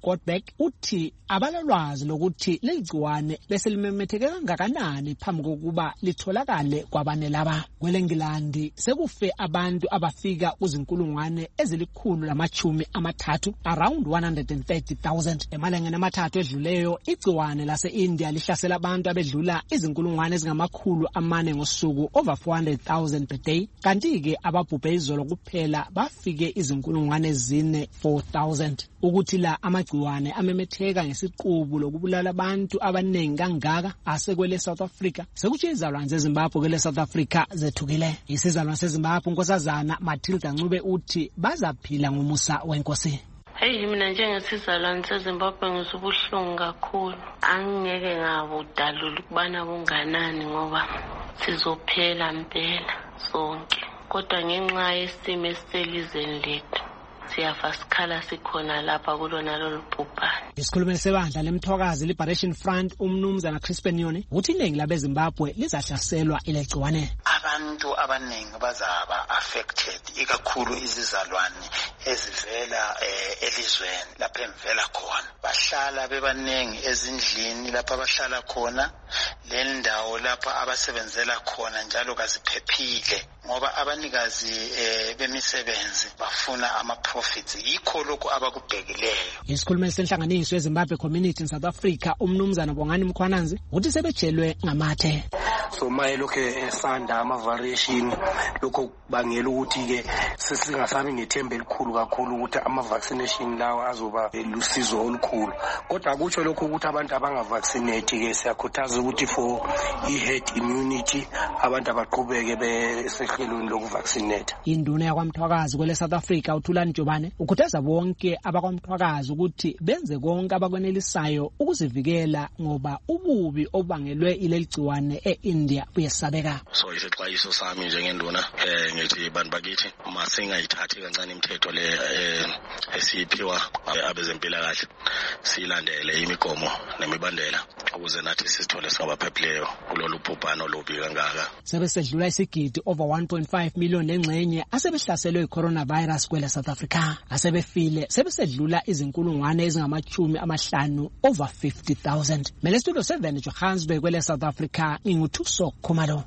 Godbeck uthi abalalwazi lokuthi leligciwane bese limemetheke kangakanani phambi kokuba litholakale kwabane laba. KweleNgilandi sekufe abantu abafika kuzinkulungwane ezilikhulu lamachumi amathathu, around one hundred thirty thousand. Emalangeni amathathu edluleyo igciwane lase-India lihlasela abantu abedlula izinkulungwane ezingamakhulu amane ngosuku, over four hundred thousand per day. Kanti-ke ababhubhe izolo kuphela bafike izinkulungwane ezine, four thousand. Ukuthi la amagciwane amemetheka ngesiqubu lokubulala abantu abaningi kangaka asekwele South Africa, sekutshe izalwane zeZimbabwe kwele South Africa zethukile. Isizalwane seZimbabwe unkosazana Matilda Ncube uthi bazaphila ngomusa wenkosi. Hey, mina njengesizalwane seZimbabwe ngizobuhlungu kakhulu. Angeke ngabudalula ukubana bunganani ngoba sizophela impela sonke. Kodwa ngenxa yesimo esiselizweni lethu siyafa sikhala sikhona lapha kulona lolu bhubhane. Isikhulumeli sebandla lemthwakazi Liberation Front umnumzana Crispin Nyoni uthi iningi labeZimbabwe lizahlaselwa ilegciwane. Abantu abaningi bazaba affected, ikakhulu izizalwane ezivela eh, elizweni lapha emvela khona. Bahlala bebaningi ezindlini lapha bahlala khona, le ndawo lapha abasebenzela khona njalo kaziphephile ngoba abanikazi eh, bemisebenzi bafuna ama profits, yikho lokho abakubhekileyo. Isikhulumeli senhlanganiso yeZimbabwe Community in South Africa umnumzana Bongani Mkhwananzi uthi sebejelwe ngamathe. So maye lokhe esanda ama variation lokho bangela ukuthi ke sesingasabi ngethemba elikhulu kakhulu ukuthi ama vaccination lawa azoba lusizo olukhulu. Kodwa akutsho lokho ukuthi abantu abanga vaccinate ke siyakhuthaza ukuthi for i-herd immunity abantu abaqhubeke besehlelweni lokuvaccinate. Induna yakwamthwakazi kwele South Africa uThulani Jobane ukhuthaza bonke abakwamthwakazi ukuthi benze konke abakwenelisayo ukuzivikela ngoba ububi obangelwe ileligciwane eIndia buyesabeka. So isixwayiso sami njengenduna eh ngithi bantu bakithi masingayithathi kancane imithetho le esiphiwa abezempilakahle, silandele imigomo nemibandela ukuze nathi sisithole sabaphephileyo kulolu bhubhano lobi kangaka. Sebesedlula isigidi over one point five million lengxenye asebehlaselwe i-coronavirus kwele South Africa. Asebefile sebesedlula izinkulungwane ezingamachumi amahlanu, over fifty thousand. Mele studio seven Johannesburg kwele South Africa inguthuso Khumalo.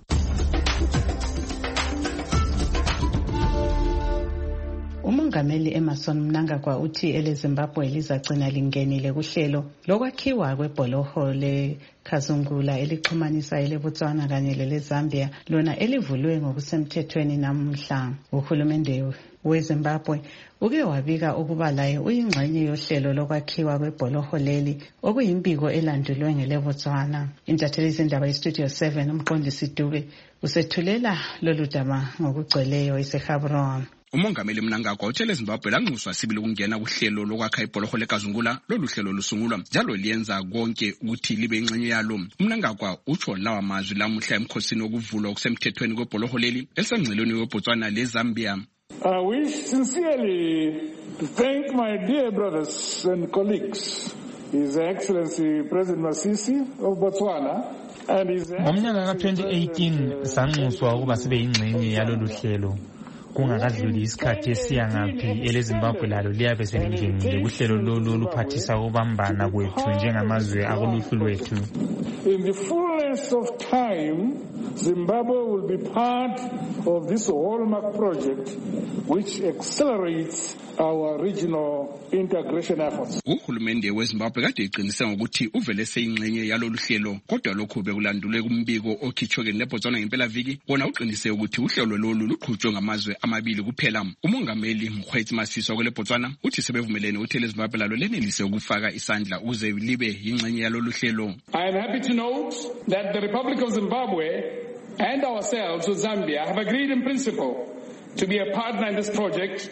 Umongameli Emerson Mnangagwa uthi eleZimbabwe lizagcina lingenile kuhlelo lokwakhiwa kwebholoho leKazungula elixhumanisa eleBotswana kanye leleZambia, lona elivulwe ngokusemthethweni namhla. Uhulumende weZimbabwe uke wabika ukuba laye uyingxenye yohlelo lokwakhiwa kwebholoho leli okuyimbiko elandulwe ngeleBotswana. Intatheli zindaba yeStudio seven umqondisi Dube usethulela lolu daba ngokugcweleyo eseGaborone. Umongameli Mnangagwa uthe leZimbabwe lanxuswa sibili ukungena kuhlelo lokwakha ibholoho leKazungula. Lolu hlelo lusungulwa njalo liyenza konke ukuthi libe ingxenye yalo. Mnangagwa utsho lawa mazwi lamuhla emkhosini wokuvulwa okusemthethweni kwebholoho leli elisengceleni weBotswana leZambia. I wish sincerely to thank my dear brothers and colleagues, His Excellency President Masisi of Botswana and His Ngomnyaka ka twenty eighteen sanxuswa ukuba sibe ingxenye yalolu hlelo. Kungakadluli isikhathi esiyangaphi eleZimbabwe lalo liyabe selingenile kuhlelo lolu oluphathisa ukubambana kwethu njengamazwe akuluhlu lwethu. In the fullness of time, Zimbabwe will be part of this hallmark project which accelerates our regional integration efforts. Uhulumende weZimbabwe kade eqinisa ngokuthi uvele seyingxenye yalolu hlelo, kodwa lokho bekulandule kumbiko okhitshwe leBotswana ngempelaviki wona uqinise ukuthi uhlelo lolu luqhutshwe ngamazwe amabili kuphela. Umongameli Mkhwetsi Masisi kweleBotswana uthi sebevumelene ukuthi leZimbabwe lalo lenelise ukufaka isandla ukuze libe yingxenye yalolu hlelo. I am happy to note that the Republic of Zimbabwe and ourselves with Zambia have agreed in principle to be a partner in this project.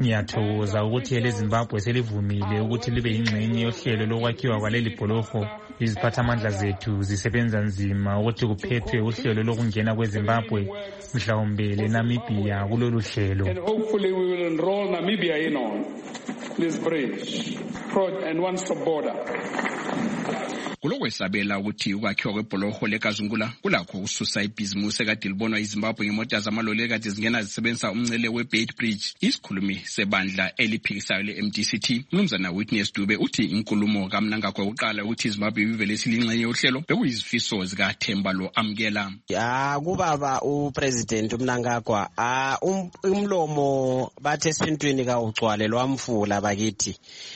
Ngiyathokoza ukuthi eleZimbabwe selivumile ukuthi libe yingxenye yohlelo lokwakhiwa kwaleli bholoho iziphathamandla zethu zisebenza nzima ukuthi kuphethwe uhlelo lokungena kweZimbabwe mhlawumbe leNamibia kulolu hlelo. And hopefully we will enroll Namibia in on this bridge and one-stop border. Kulokwesabela ukuthi ukwakhiwa kwebholoho lekazungula kulakho ukususa ibhizimusi ekade libonwa iZimbabwe ngemota zamaloli ekade zingena zisebenzisa umncele we-Beit Bridge. Isikhulumi sebandla eliphikisayo le-M D C T uMnumzana Witness Dube uthi inkulumo kaMnangagwa yokuqala ukuthi iZimbabwe ibivele silingxenye yohlelo bekuyizifiso zikaThemba lo amkela. Ya kubaba uPresident uMnangagwa ah umlomo bathe esintwini ka ugcwale lwamfula bakithi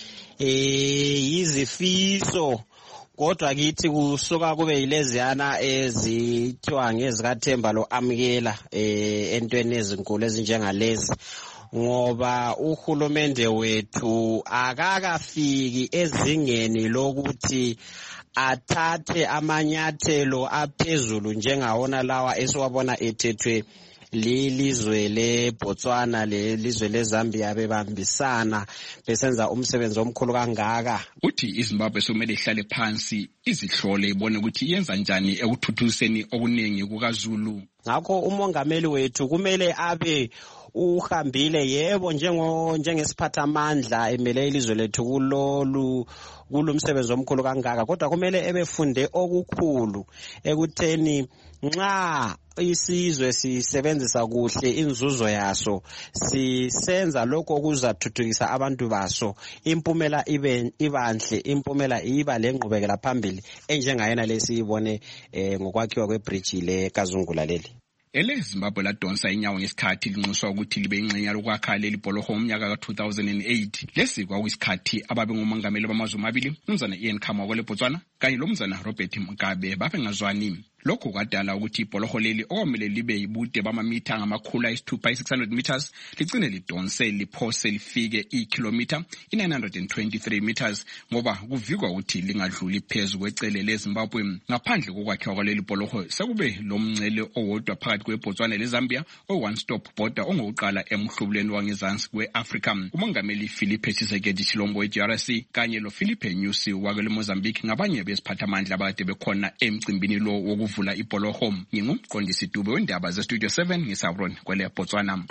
eh izifiso kodwa kithi kusuka kube yileziyana ezithiwa ngezikaThemba lo amkela eh entweni ezinkulu ezinjengalezi ngoba uhulumende wethu akakafiki ezingeni lokuthi athathe amanyathelo aphezulu njengawona lawa esiwabona ethethwe lilizwe leBotswana lelizwe leZambia bebambisana besenza umsebenzi omkhulu kangaka. Uthi iZimbabwe somele ihlale phansi izihlole ibone ukuthi yenza njani ekuthuthukiseni okuningi kukaZulu. Ngakho umongameli wethu kumele abe uhambile yebo njengo njengesiphathamandla emele ilizwe lethu kulolu kulumsebenzi omkhulu kangaka kodwa kumele ebefunde okukhulu ekutheni nxa isizwe sisebenzisa kuhle inzuzo yaso sisenza lokho okuzathuthukisa abantu baso impumela ibe ibanhle impumela iba lengqubekela phambili enjengayena lesiyibone eh, ngokwakhiwa kwebridge le kazungula leli. EleZimbabwe ladonsa inyawo ngesikhathi linxuswa ukuthi libe ingxenye lokwakha leli bholoho ngomnyaka ka two thousand eight. Lesi kwakuyisikhathi ababe ngumongameli bamazwe amabili uMnumzana Ian Khama kweleBotswana kanye loMnumzana Robert Mugabe babengazwani. Lokho kwadala ukuthi ibholoho leli okwamele libe yibude bamamitha ngamakhulu ayisithupha six hundred meters ligcine lidonse liphose lifike ikilometer nine hundred twenty-three meters ngoba kuvikwa ukuthi lingadluli phezu kwecele leZimbabwe. Ngaphandle kokwakhiwa kwaleli bholoho sekube lomncele owodwa phakathi kweBotswana leZambia o-one stop border ongokuqala emhlubuleni wangezansi kwe-Africa. Umongameli Philippe Tshisekedi Tshilombo we-G R C kanye loPhilippe Nyusi wakele Mozambique ngabanye besiphathamandla abade bekhona emcimbini lo wokuvula ibholoho. Ngingumqondisi Dube wendaba ze-Studio seven ngisabron kwele Botswana.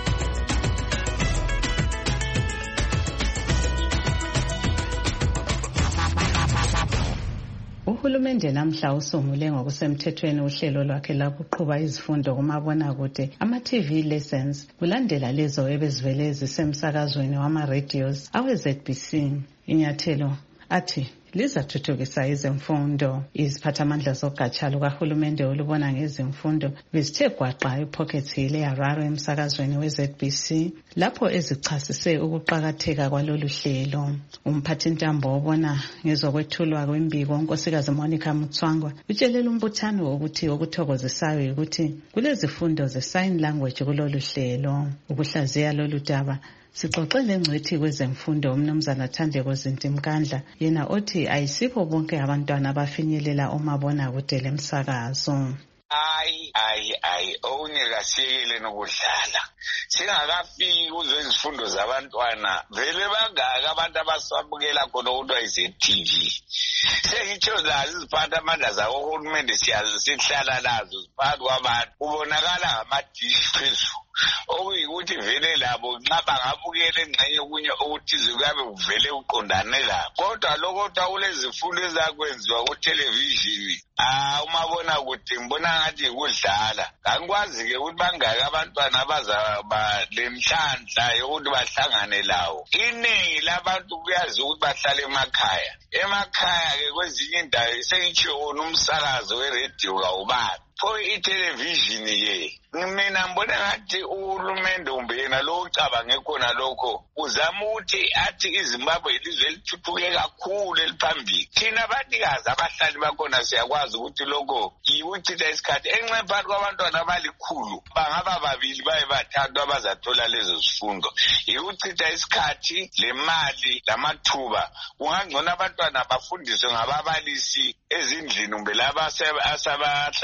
Uhulumende namhla usungule ngokusemthethweni uhlelo lwakhe lokuqhuba izifundo kumabonakude ama-T V lessons kulandela lezo ebezivele zisemsakazweni wama-radios awe-Z B C. Inyathelo athi lizathuthukisa izemfundo. Iziphathamandla zogatsha lukahulumende olubona ngezemfundo bezithe gwaqa ePocket Hill eHarare emsakazweni we-Z B C lapho ezichasise ukuqakatheka kwalolu hlelo. Umphathintambo obona ngezokwethulwa kwembiko uNkosikazi Monica Mutswangwa utshelela umbuthano ukuthi okuthokozisayo ukuthi kulezifundo ze-sign language kulolu hlelo. Ukuhlaziya lolu daba sixoxele ngcwethi kwezemfundo uMnumzana Thandeko Zintimkandla yena othi ayisibo bonke abantwana abafinyelela umabonakude lemsakazo. Ayi ayi ayi owunika siyekele nokudlala singakafiki kuzo izifundo zabantwana vele bangaka abantu abasabukela khona kodwa ize-T V. Sengitsho lazo iziphathamandla zakohulumende sihlala lazo ziphakathi kwabantu kubonakala ngama-dish phezulu okuyikuthi vele labo nxa bangabukela engxenye okunye okuthize kuyabe kuvele kuqondane labo kodwa lokho kulezifundo ezakwenziwa kuthelevishini ah umabonakude ngibona ngathi yikudlala. Angikwazi-ke ukuthi bangaki abantwana abazaba lemhlandla yokuthi bahlangane lawo. Iningi labantu kuyazi ukuthi bahlala emakhaya emakhaya-ke kwezinye indawo sengitsho wona umsakazo weredio kawubabi pho ithelevishini-ke mina mbona ngathi uhulumende umbe yena lo ucabange khona lokho uzama ukuthi athi iZimbabwe ilizwe elithuthuke kakhulu eliphambili. Thina abanikazi abahlali bakhona siyakwazi ukuthi lokho yikuchitha isikhathi enxe phakathi kwabantwana abalikhulu bangaba babili baye bathathu abazathola lezo zifundo. Yikuchitha isikhathi lemali lamathuba kungangcono abantwana bafundiswe ngababalisi ezindlini umbe laba asabahlala phansi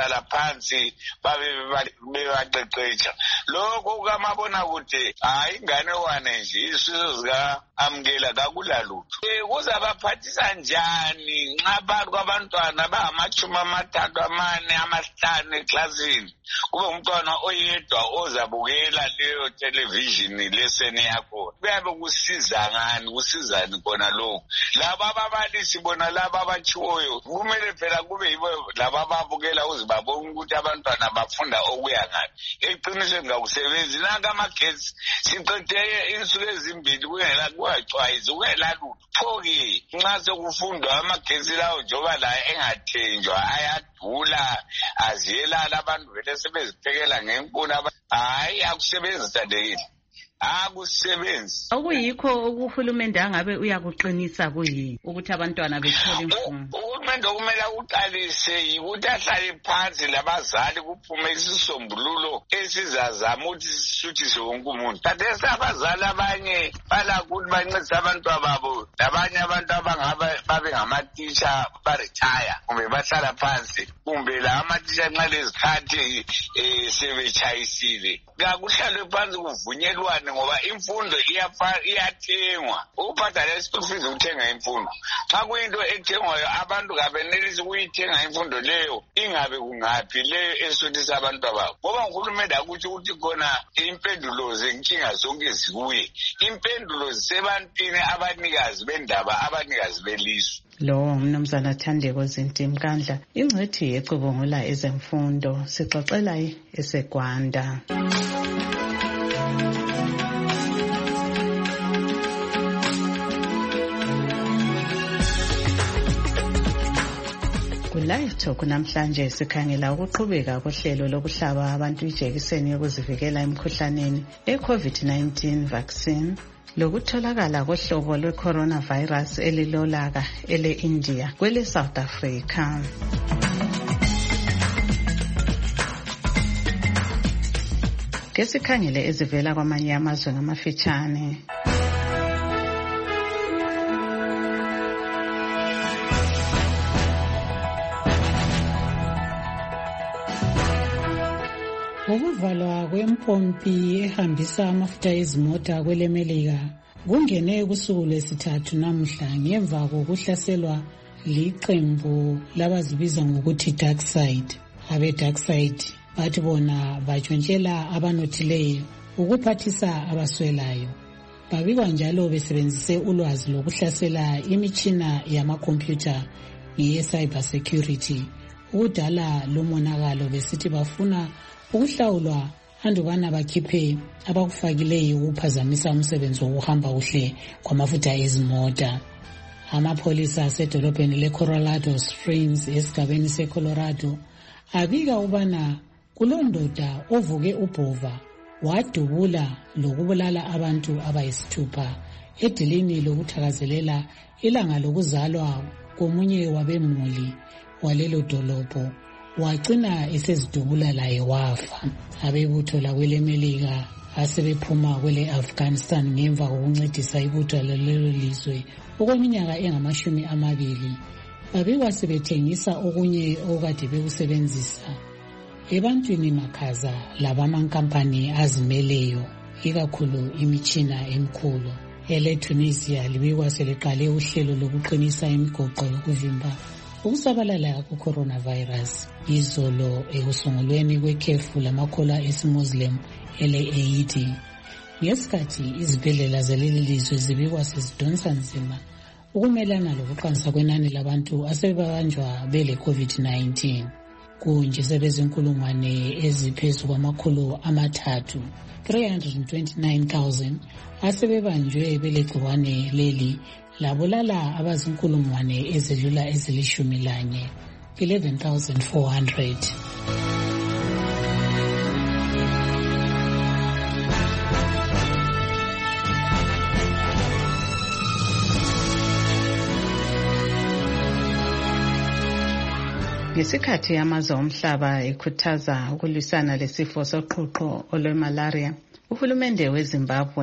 phansi babe bebaqeqetsha lokho kamabona kude hayi ingane wane nje isizo zika amkela kakulalutho kuzabaphathisa njani nxa abantu kwabantwana bangamachumi amathathu amane amahlanu eklasini kube umntwana oyedwa ozabukela leyo television leseni yakho kuyabe kusiza ngani kusizani kona lokho laba ababalisi bona laba abachiwoyo kumele phela kube yibo laba ababukela uzibabona ukuthi abantwana bafunda okuya ngani eqinisweni ngakusebenzi nanga amagetsi siqede insuku ezimbili kungela kuwacwayiza kungela lutho pho-ke nxa sekufundwa amagetsi lawo njoba la engathenjwa ayadula aziyelala abantu vele sebeziphekela ngenkuni hayi akusebenzisa lekile akusebenzi okuyikho ukuhulumende angabe uyakuqinisa kuyi ukuthi abantwana bethole imfundo uhulumende okumele uqalise yikuthi ahlale phansi labazali kuphume isisombululo esizazama ukuthi sisuthise wonke umuntu khathesi abazali abanye balakuthi bancedise abantwana babo labanye abantu abangabe babe ngamatisha baretire kumbe bahlala phansi kumbe la amatisha nxa lezikhathi um sebetshayisile kakuhlalwe phansi kuvunyelwane ngoba imfundo iyathengwa ukubhadala i-school fees ukuthenga imfundo xa kuyinto ethengwayo abantu kabenelisi ukuyithenga imfundo leyo ingabe kungaphi leyo esuthisa abantu ababo ngoba uhulumende akutsho ukuthi khona impendulo zenkinga zonke zikuye impendulo zisebantwini abanikazi bendaba abanikazi belizwe lo mnumzana Thandeko Zintimkandla ingcwethi yecubungula ezemfundo sixoxela eseGwanda. Live Talk namhlanje sikhangela ukuqhubeka kohlelo lokuhlaba abantu ijekiseni yokuzivikela emkhuhlaneni e-COVID nineteen vaccine lokutholakala kohlobo lwe-coronavirus elilolaka ele-India kwele South Africa. Kesikhangele ezivela kwamanye amazwe ngamafitshane. Ukuvalwa kwempompi ehambisa amafutha ezimota kwelemelika kungene kusuku lwesithathu namuhla ngemva kokuhlaselwa liqembu labazibiza ngokuthi dark side. Abe dark side bathi bona batshontshela abanothileyo ukuphathisa abaswelayo. Babikwa njalo besebenzise ulwazi lokuhlasela imitshina yamakhompyutha nge-cyber security ukudala lomonakalo besithi bafuna ukuhlawulwa andubana bakhiphe abakufakileyo ukuphazamisa umsebenzi wokuhamba kuhle kwamafutha ezimota. Amapolisa asedolobheni le-Colorado Springs esigabeni se-Colorado abika ubana kulondoda ovuke ubhova wadubula lokubulala abantu abayisithupha edilini lokuthakazelela ilanga lokuzalwa komunye wabemuli walelo dolobho wagcina esezidubula laye wafa. Abebutho lakwelemelika asebephuma kwele Afghanistan ngemva kokuncedisa ibutho lelo lizwe okweminyaka engamashumi amabili babikwa sebethengisa okunye okade bekusebenzisa ebantwini makhaza labamankampani azimeleyo ikakhulu imitshina emkhulu. Ele-Tunisia libikwa seliqale uhlelo lokuqinisa imigoqo yokuvimba ukusabalala ku-coronavirus izolo ekusungulweni kwekhefu lamakholwa esimuslim ele-Haiti. Ngesikhathi izibhedlela zaleli lizwe zibikwa sezidonsa nzima ukumelana lokuqansa kwenani labantu asebebanjwa bele-COVID nineteen. Kunje sebezinkulungwane eziphezu kwamakhulu amathathu three hundred twenty-nine thousand asebebanjwe belegciwane leli labulala abazinkulungwane ezidlula ezilishumi lanye eleven thousand four hundred. Ngesikhathi amazwe omhlaba ekhuthaza ukulwisana lesifo soqhuqho olwemalaria, uhulumende weZimbabwe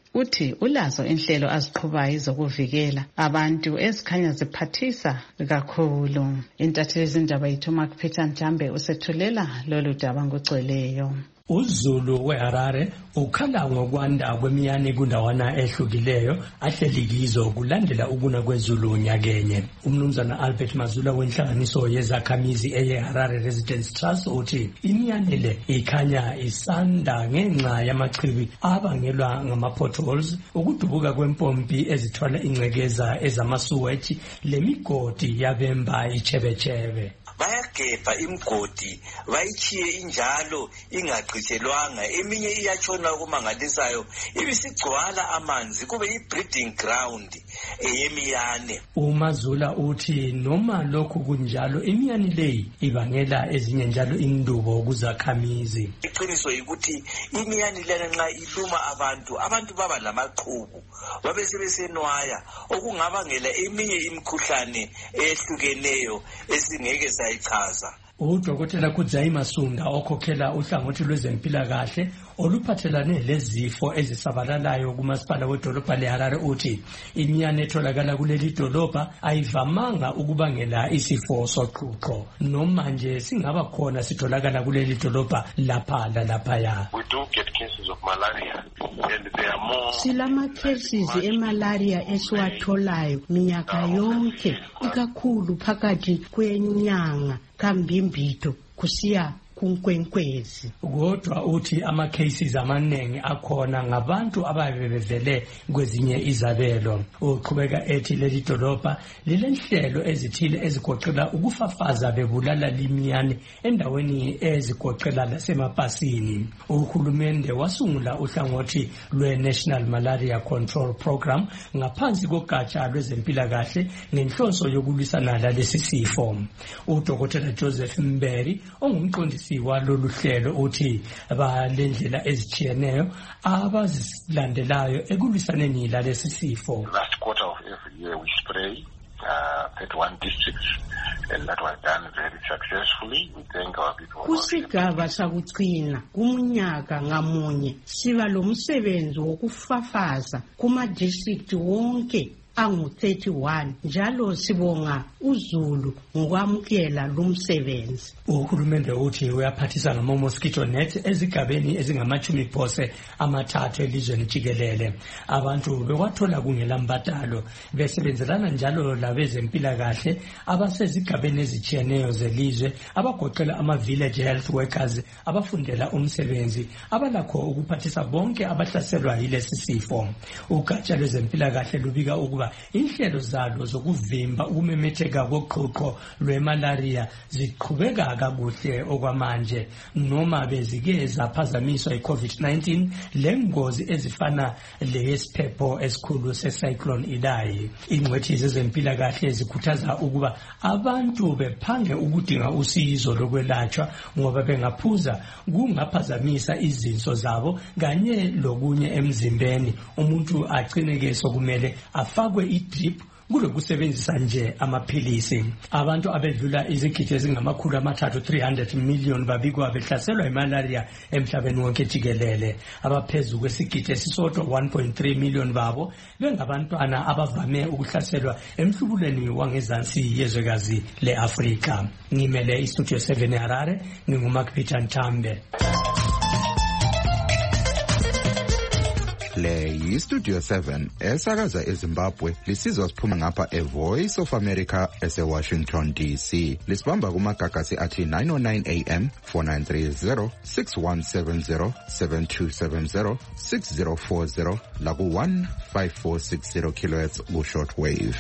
uthi ulazo inhlelo aziqhubayo zokuvikela abantu ezikhanya ziphathisa kakhulu. Intatheli zindaba yethu Mark Peter Njambe usethulela lolu daba ngogcweleyo. uZulu weHarare ukhala ngokwanda kwemiyane kundawana ehlukileyo ahleli kizo kulandela ukuna kwezulu nyakenye. Umnumzana Albert Mazula wenhlanganiso yezakhamizi eyeHarare Residence Trust uthi imiyane le ikhanya isanda ngenxa yamachibi abangelwa ngama-potholes, ukudubuka kwempompi ezithwala ingcekeza ezamasuwethi lemigodi yabemba ichebechebe. Bayagebha imgodi bayichiye injalo ingaqhitshelwanga, eminye iyatshona okumangalisayo ibisigcwala amanzi kube i-breeding ground eyemiyane. uMazula uthi noma lokhu kunjalo imiyane leyi ibangela ezinye njalo indubo kuzakhamizi. Iqiniso ukuthi imiyane lena nxa iluma abantu abantu baba lamaqhubu babe sebesenwaya okungabangela eminye imikhuhlane ehlukeneyo esingeke sayichaza. Udokotela Kudzayi Masunda okhokhela uhlangothi lwezempilakahle oluphathelane lezifo ezisabalalayo kumasipala wedolobha leHarare uthi imiyane etholakala kuleli dolobha ayivamanga ukubangela isifo soqhuqho, noma nje singaba khona sitholakala kuleli dolobha lapha lalaphaya. We do get cases of malaria and there are more. Silama cases emalaria esiwatholayo minyaka yonke ikakhulu phakathi kwenyanga kambimbito kusiya kunkwenkwezi. Kodwa uthi ama cases amaningi akhona ngabantu ababevele kwezinye izabelo. Uqhubeka ethi leli dolobha lilenhlelo ezithile ezigoqela ukufafaza bebulala limiyane endaweni ezigoqela lasemapasini. Uhulumende wasungula uhlangothi lwe-National Malaria Control Program ngaphansi kogatsha lwezempilakahle ngenhloso yokulwisana lalesi sifo. Udokotela Joseph Mberi ongumqondisi walolu hlelo uthi balendlela ezitshiyeneyo abazilandelayo ekulwisaneni lalesi sifo. Last quarter of every year we spray uh, thirty-one districts and that was done very successfully. We thank our people. Kusigaba sakucina kumunyaka ngamunye siba lo msebenzi wokufafaza kuma district wonke angu thirty-one njalo sibonga uZulu ngokwamukela lo msebenzi. Uhulumende uthi uyaphathisa ngama mosquito net ezigabeni ezingamachumi phose amathathu elizweni jikelele. Abantu bekwathola kungelambadalo besebenzelana njalo labezempilakahle abasezigabeni ezitshiyeneyo zelizwe abagoqela ama village health workers abafundela umsebenzi abalakho ukuphathisa bonke abahlaselwa yilesi sifo. Ugatsha lwezempilakahle lubika ukuba inhlelo zalo zokuvimba ukumemetheka koqhuqho lwemalaria ziqhubeka kakuhle okwamanje, noma bezike zaphazamiswa i-COVID nineteen lengozi ezifana leyesiphepho esikhulu se-cyclone Idai. Ingcwethi zezempilakahle zikhuthaza ukuba abantu bephange ukudinga usizo lokwelatshwa ngoba bengaphuza kungaphazamisa izinso zabo kanye lokunye emzimbeni. Umuntu agcineke sokumele afakwe i-drip kulokusebenzisa nje amaphilisi. Abantu abedlula izigidi ezingamakhulu amathathu three hundred million babikwa behlaselwa imalaria emhlabeni wonke jikelele. Abaphezu kwesigidi esisodwa one point three million babo bengabantwana abavame ukuhlaselwa emhlubulweni wangezansi yezwekazi le-Afrika. Ngimele iStudio seven eHarare, nginguMark Peter Njambe. Le yiStudio seven esakaza eZimbabwe lisizwa siphuma ngapha eVoice of America ese-Washington D C. Lisibamba kumagagasi athi nine oh nine A M, four nine three zero, six one seven zero, seven two seven zero, six zero four zero laku one five four six zero kilohertz ku-shortwave.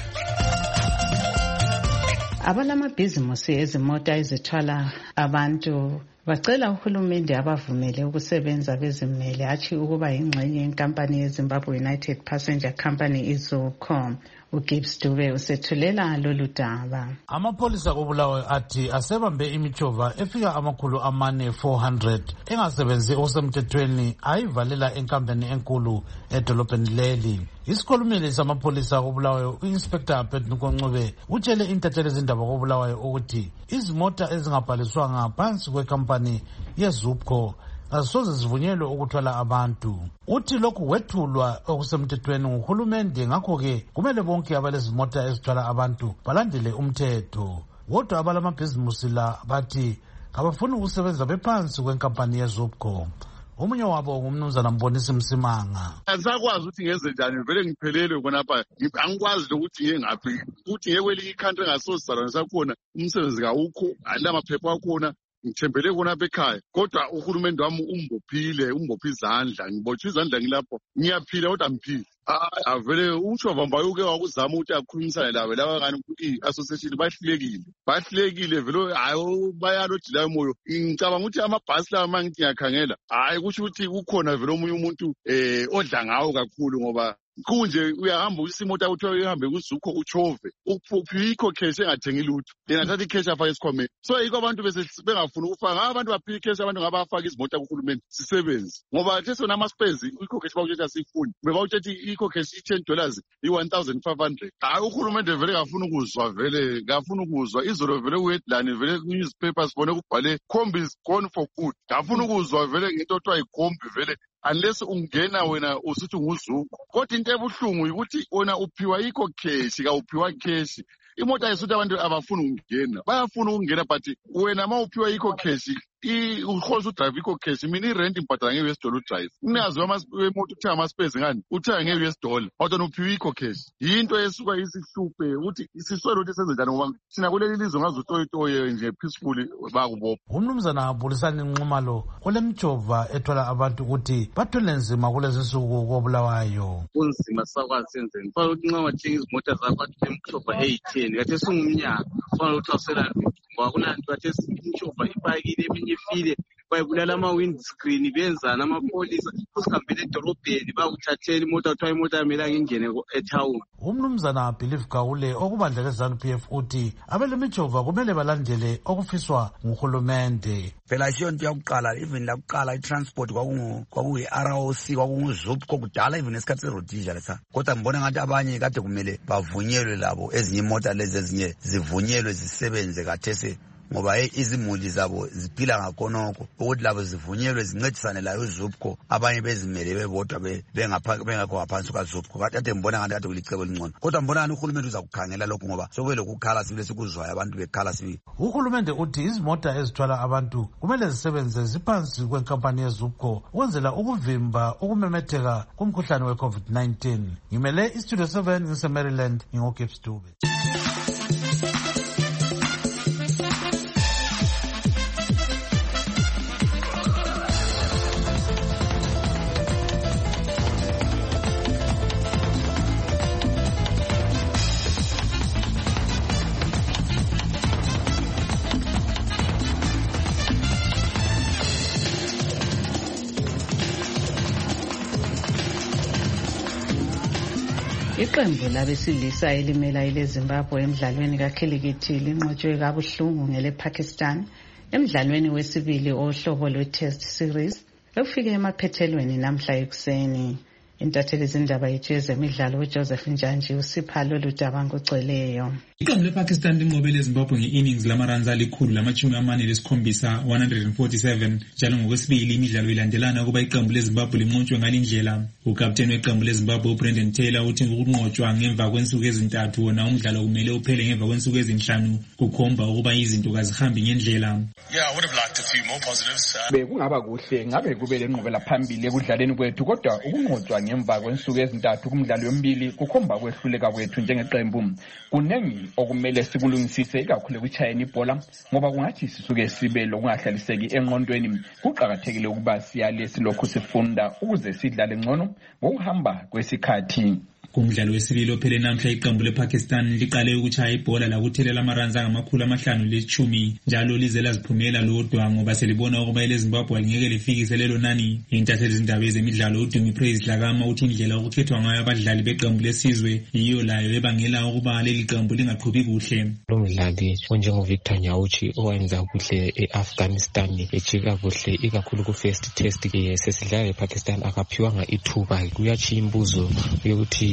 Abalamabhizimusi ezimota ezithwala abantu bacela uhulumende abavumele ukusebenza bezimele athi ukuba ingxenye yenkampani yeZimbabwe United Passenger Company iZUCOM. uGibbs Dube usethulela lolu daba. Amapholisa koBulawayo athi asebambe imichova efika amakhulu amane four hundred engasebenzi osemthethweni ayivalela enkampeni enkulu edolobheni leli. Isikhulumeli samapholisa koBulawayo uInspector Petnuko Ncube utshele intatheli zindaba koBulawayo ukuthi izimota ezingabhaliswanga phansi kwekampani yeZUCOM azisoze zivunyelwe ukuthwala abantu. Uthi lokhu wethulwa okusemthethweni nguhulumende, ngakho-ke kumele bonke abalezimota ezithwala abantu balandele umthetho. Kodwa abalamabhizimusi la bathi kabafuni ukusebenza bephansi kwenkampani yeZUPCO. Omunye wabo ngumnumzana Mbonisi Msimanga. Angisakwazi ukuthi ngenze njani, vele ngiphelele khonapha. Angikwazi ukuthi ngiye ngaphi. Ukuthi ngiye kweli country engasozizalwane sakhona, umsebenzi kawukho, alamaphepha akhona. Ngithembele khonapha ekhaya. Kodwa uhulumende wami umbophile, umbophe izandla. Ngibotshwe izandla ngilapho. Ngiyaphila kodwa ngiphila. Ah, vele utsho vambayo ke wakuzama ukuthi akhulumisane lawe laba ngani ukuthi association bahlekile. Bahlekile vele hayi bayalodila moyo. Ngicabanga ukuthi amabhasi lawa mangithi ngiyakhangela. Hayi kusho ukuthi kukhona vele omunye umuntu eh odla ngawo kakhulu ngoba kunje uyahamba usimota uthiwa uhambe kuZUPCO uchove uphi ikho cash engathengi lutho yena thatha icash afake esikhwameni. So yiko abantu bese bengafuna ukufaka abantu baphi icash abantu ngabafaka izimota kuhulumeni sisebenze ngoba leso nama spares ikho cash bawuthetha sifuni bebawuthetha ikho cash i ten dollars i one thousand five hundred. Hayi uhulumende vele ngafuna ukuzwa vele ngafuna ukuzwa izolo vele uheadline vele ku newspapers bone kubhale Kombi is gone for good. Ngafuna ukuzwa vele ngento othiwa iKombi vele unless ungena wena usithi nguZUPCO. Kodwa into ebuhlungu ukuthi wona uphiwa ikho cash ka uphiwa cash. Imota yesuthi abantu abafuna ukungena bayafuna ukungena but wena mawuphiwa ikho cash i ukhoza udrive ikho cash mina irent impatha nge-U S dollar drive unazi wemoto uthenga ama-spares ngani uthenga nge-U S dollar kodwa uphiwa ikho cash. Yinto esuka isihluphe ukuthi isiswele ukuthi senze njani ngoba thina kuleli lizwe ngazi utoyitoye nje peacefully bakubopha. Umnumzana Bulisani Nxumalo olemjova ethola abantu ukuthi bathwele nzima kulezi nsuku koBulawayo. Kunzima sakwazi senzeni kufanele ukuthi nxa wathenga izimota zakho athi emjova eighteen kade singumnyaka kufanele ukuthi awusela ngoba kunanto kade imjova ipakile eminye ifile bayibulala ama-windscreen benzana amapolisa usikhambele edolobheni bakuthathela imoto kuthiwa imoto yamelanga ingene ethawuni. Umnumzana Believe Gawule okubandla le-ZANU P F uthi abelemijova kumele balandele okufiswa nguhulumende. Phela siyo nto yakuqala even lakuqala i-transport kwakuyi-R O C kwakunguZUPCO kudala even esikhathi se-Rhodesia lesa kodwa ngibona ngathi abanye kade kumele bavunyelwe labo ezinye imota lezi ezinye zivunyelwe zisebenze kathese ngoba izimuli zabo ziphila ngakhonokho ukuthi labo zivunyelwe zincedisane layo iZUPCO abanye bezimele bebodwa bengakho ngaphansi kaZUPCO. Kade ade mbona ngathi ade kulicebo elingcono kodwa mbona ngani uhulumende uza kukhangela lokho ngoba sobe lokukhala sibile sikuzwayo abantu bekhala sibi. Uhulumende uthi izimota ezithwala abantu kumele zisebenze ziphansi kwenkampani yeZUPCO ukwenzela ukuvimba ukumemetheka kumkhuhlane we-COVID nineteen. Ngimele iStudio seven ngise-Maryland ngingoGibbs Dube. Iqembu labesilisa elimela eleZimbabwe emidlalweni kakhilikithi linqotshwe kabuhlungu ngelePakistan emidlalweni wesibili ohlobo lwe-Test Series ekufike emaphethelweni namhla ekuseni. Intatheli zindaba yethu yezemidlalo uJoseph Njanji usipha lolu daba ngogcweleyo. Iqembu lePakistan linqobele eZimbabwe nge-innings lamaruns alikhulu lamachumi amane lesikhombisa one hundred forty-seven njalo ngokwesibili imidlalo ilandelana ukuba iqembu leZimbabwe linqotshwe ngalindlela. Ukapteni weqembu leZimbabwe uBrendan Taylor uthi ukunqotshwa ngemva kwensuku ezintathu wona umdlalo kumele uphele ngemva kwensuku ezinhlanu kukhomba ukuba izinto kazihambi ngendlela. Yeah, I would have liked a few more positives. Bekungaba kuhle ngabe kube lenqubela phambili ekudlaleni kwethu kodwa ukunqotshwa ngemva kwensuku ezintathu kumdlalo yomibili kukhomba kwehluleka kwethu njengeqembu. Kunengi okumele sikulungisise ikakhulu ekuchayeni ibhola ngoba kungathi sisuke sibe lokungahlaliseki engqondweni. Kuqakathekile ukuba siyale silokhu sifunda ukuze sidlale ngcono ngokuhamba kwesikhathi. Kumdlalo wesibili ophele namhla iqembu lePakistan liqale ukuchaya ibhola lakuthelela amaruns angamakhulu amahlanu lechumi njalo lize laziphumela lodwa ngoba selibona ukuba eleZimbabwe alingeke lifikise lelo nani. Intatheli zindaba ezemidlalo uDumi Praise Dlakama uthi indlela okukhethwa ngayo abadlali beqembu lesizwe yiyo layo ebangela ukuba leli qembu lingaqhubi kuhle. Lo mdlali onjengoVictor Nyauchi owenza kuhle eAfghanistan ejika kuhle ikakhulu ku first test sesidlala lePakistan akaphiwanga ithuba. Kuyatshiya imbuzo yokuthi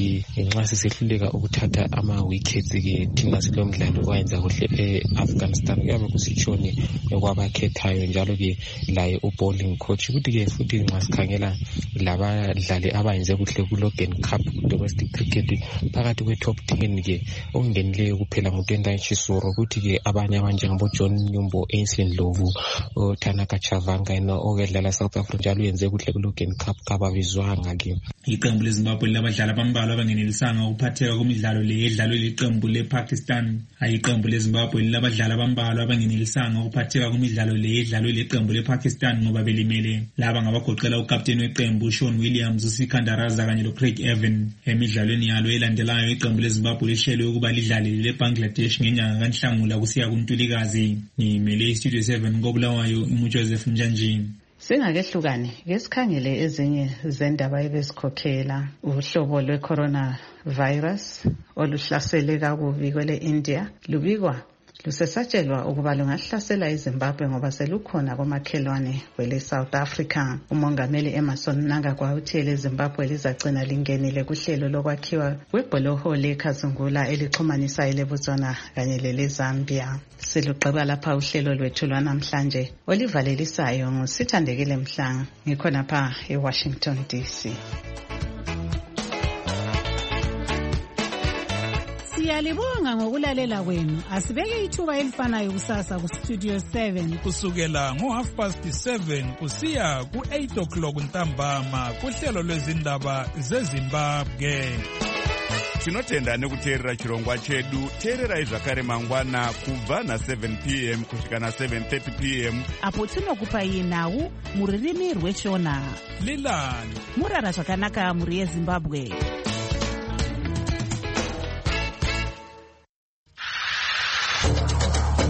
ukuthi nxa sisehluleka ukuthatha ama-wickets-ke thina silo mdlalo owayenza kuhle e-Afghanistan kuyabe kusitshoni kwabakhethayo njalo-ke laye u-bowling coach ukuthi-ke futhi nxa sikhangela labadlali abayenze kuhle ku-Logan Cup domestic cricket phakathi kwe-top ten-ke okungenileyo kuphela ngu-Tendai Chisoro ukuthi-ke abanye abanjengaboJohn Nyumbo, Ainsley Ndlovu, Tanaka Chavanga okudlala South Africa njalo yenze kuhle ku-Logan Cup kababizwanga-ke. Iqembu leZimbabwe labadlali abambalwa abangenelisanga ukuphatheka kwemidlalo le edlalwe liqembu lePakistan. Ayiqembu leZimbabwe labadlali abambalwa abangenelisanga ukuphatheka kwemidlalo le edlalwe liqembu lePakistan ngoba belimele. Laba ngabagoqela ukapteni weqembu Sean Williams, uSikandaraza kanye loCraig Evan. Emidlalweni yalo elandelayo iqembu leZimbabwe lihlelwe ukuba lidlale leBangladesh ngenyanga kaNhlangula kusiya kuNtulikazi. Ngimele iStudio seven koBulawayo uMujoseph Njanjini. Singakehlukane ngesikhangele ezinye zendaba ebesikhokhela uhlobo lwe-coronavirus oluhlasele kakubi kwele India lubikwa lusesatshelwa ukuba lungahlasela iZimbabwe ngoba selukhona komakhelwane kwele South Africa. Umongameli Emmerson Mnangagwa uthele iZimbabwe lizacina lingenile kuhlelo lokwakhiwa kwebholohole eKazungula elixhumanisa iLebotswana kanye leleZambia. Silugqiba lapha uhlelo lwethu lwanamhlanje olivalelisayo nguSithandekile Mhlanga ngikhona pha eWashington D C. Siyalibonga ngokulalela kwenu. Asibeke ithuba elifanayo kusasa ku Studio seven kusukela ngo half past seven kusiya ku eight o'clock ntambama kuhlelo lwezindaba zeZimbabwe. Tinotenda nekuteerera chirongwa chedu. Teererai zvakare mangwana kubva na seven p m kusvika na seven thirty p m apo tinokupai nhau muririmi rweshona. Lilani murara zvakanaka muri yeZimbabwe.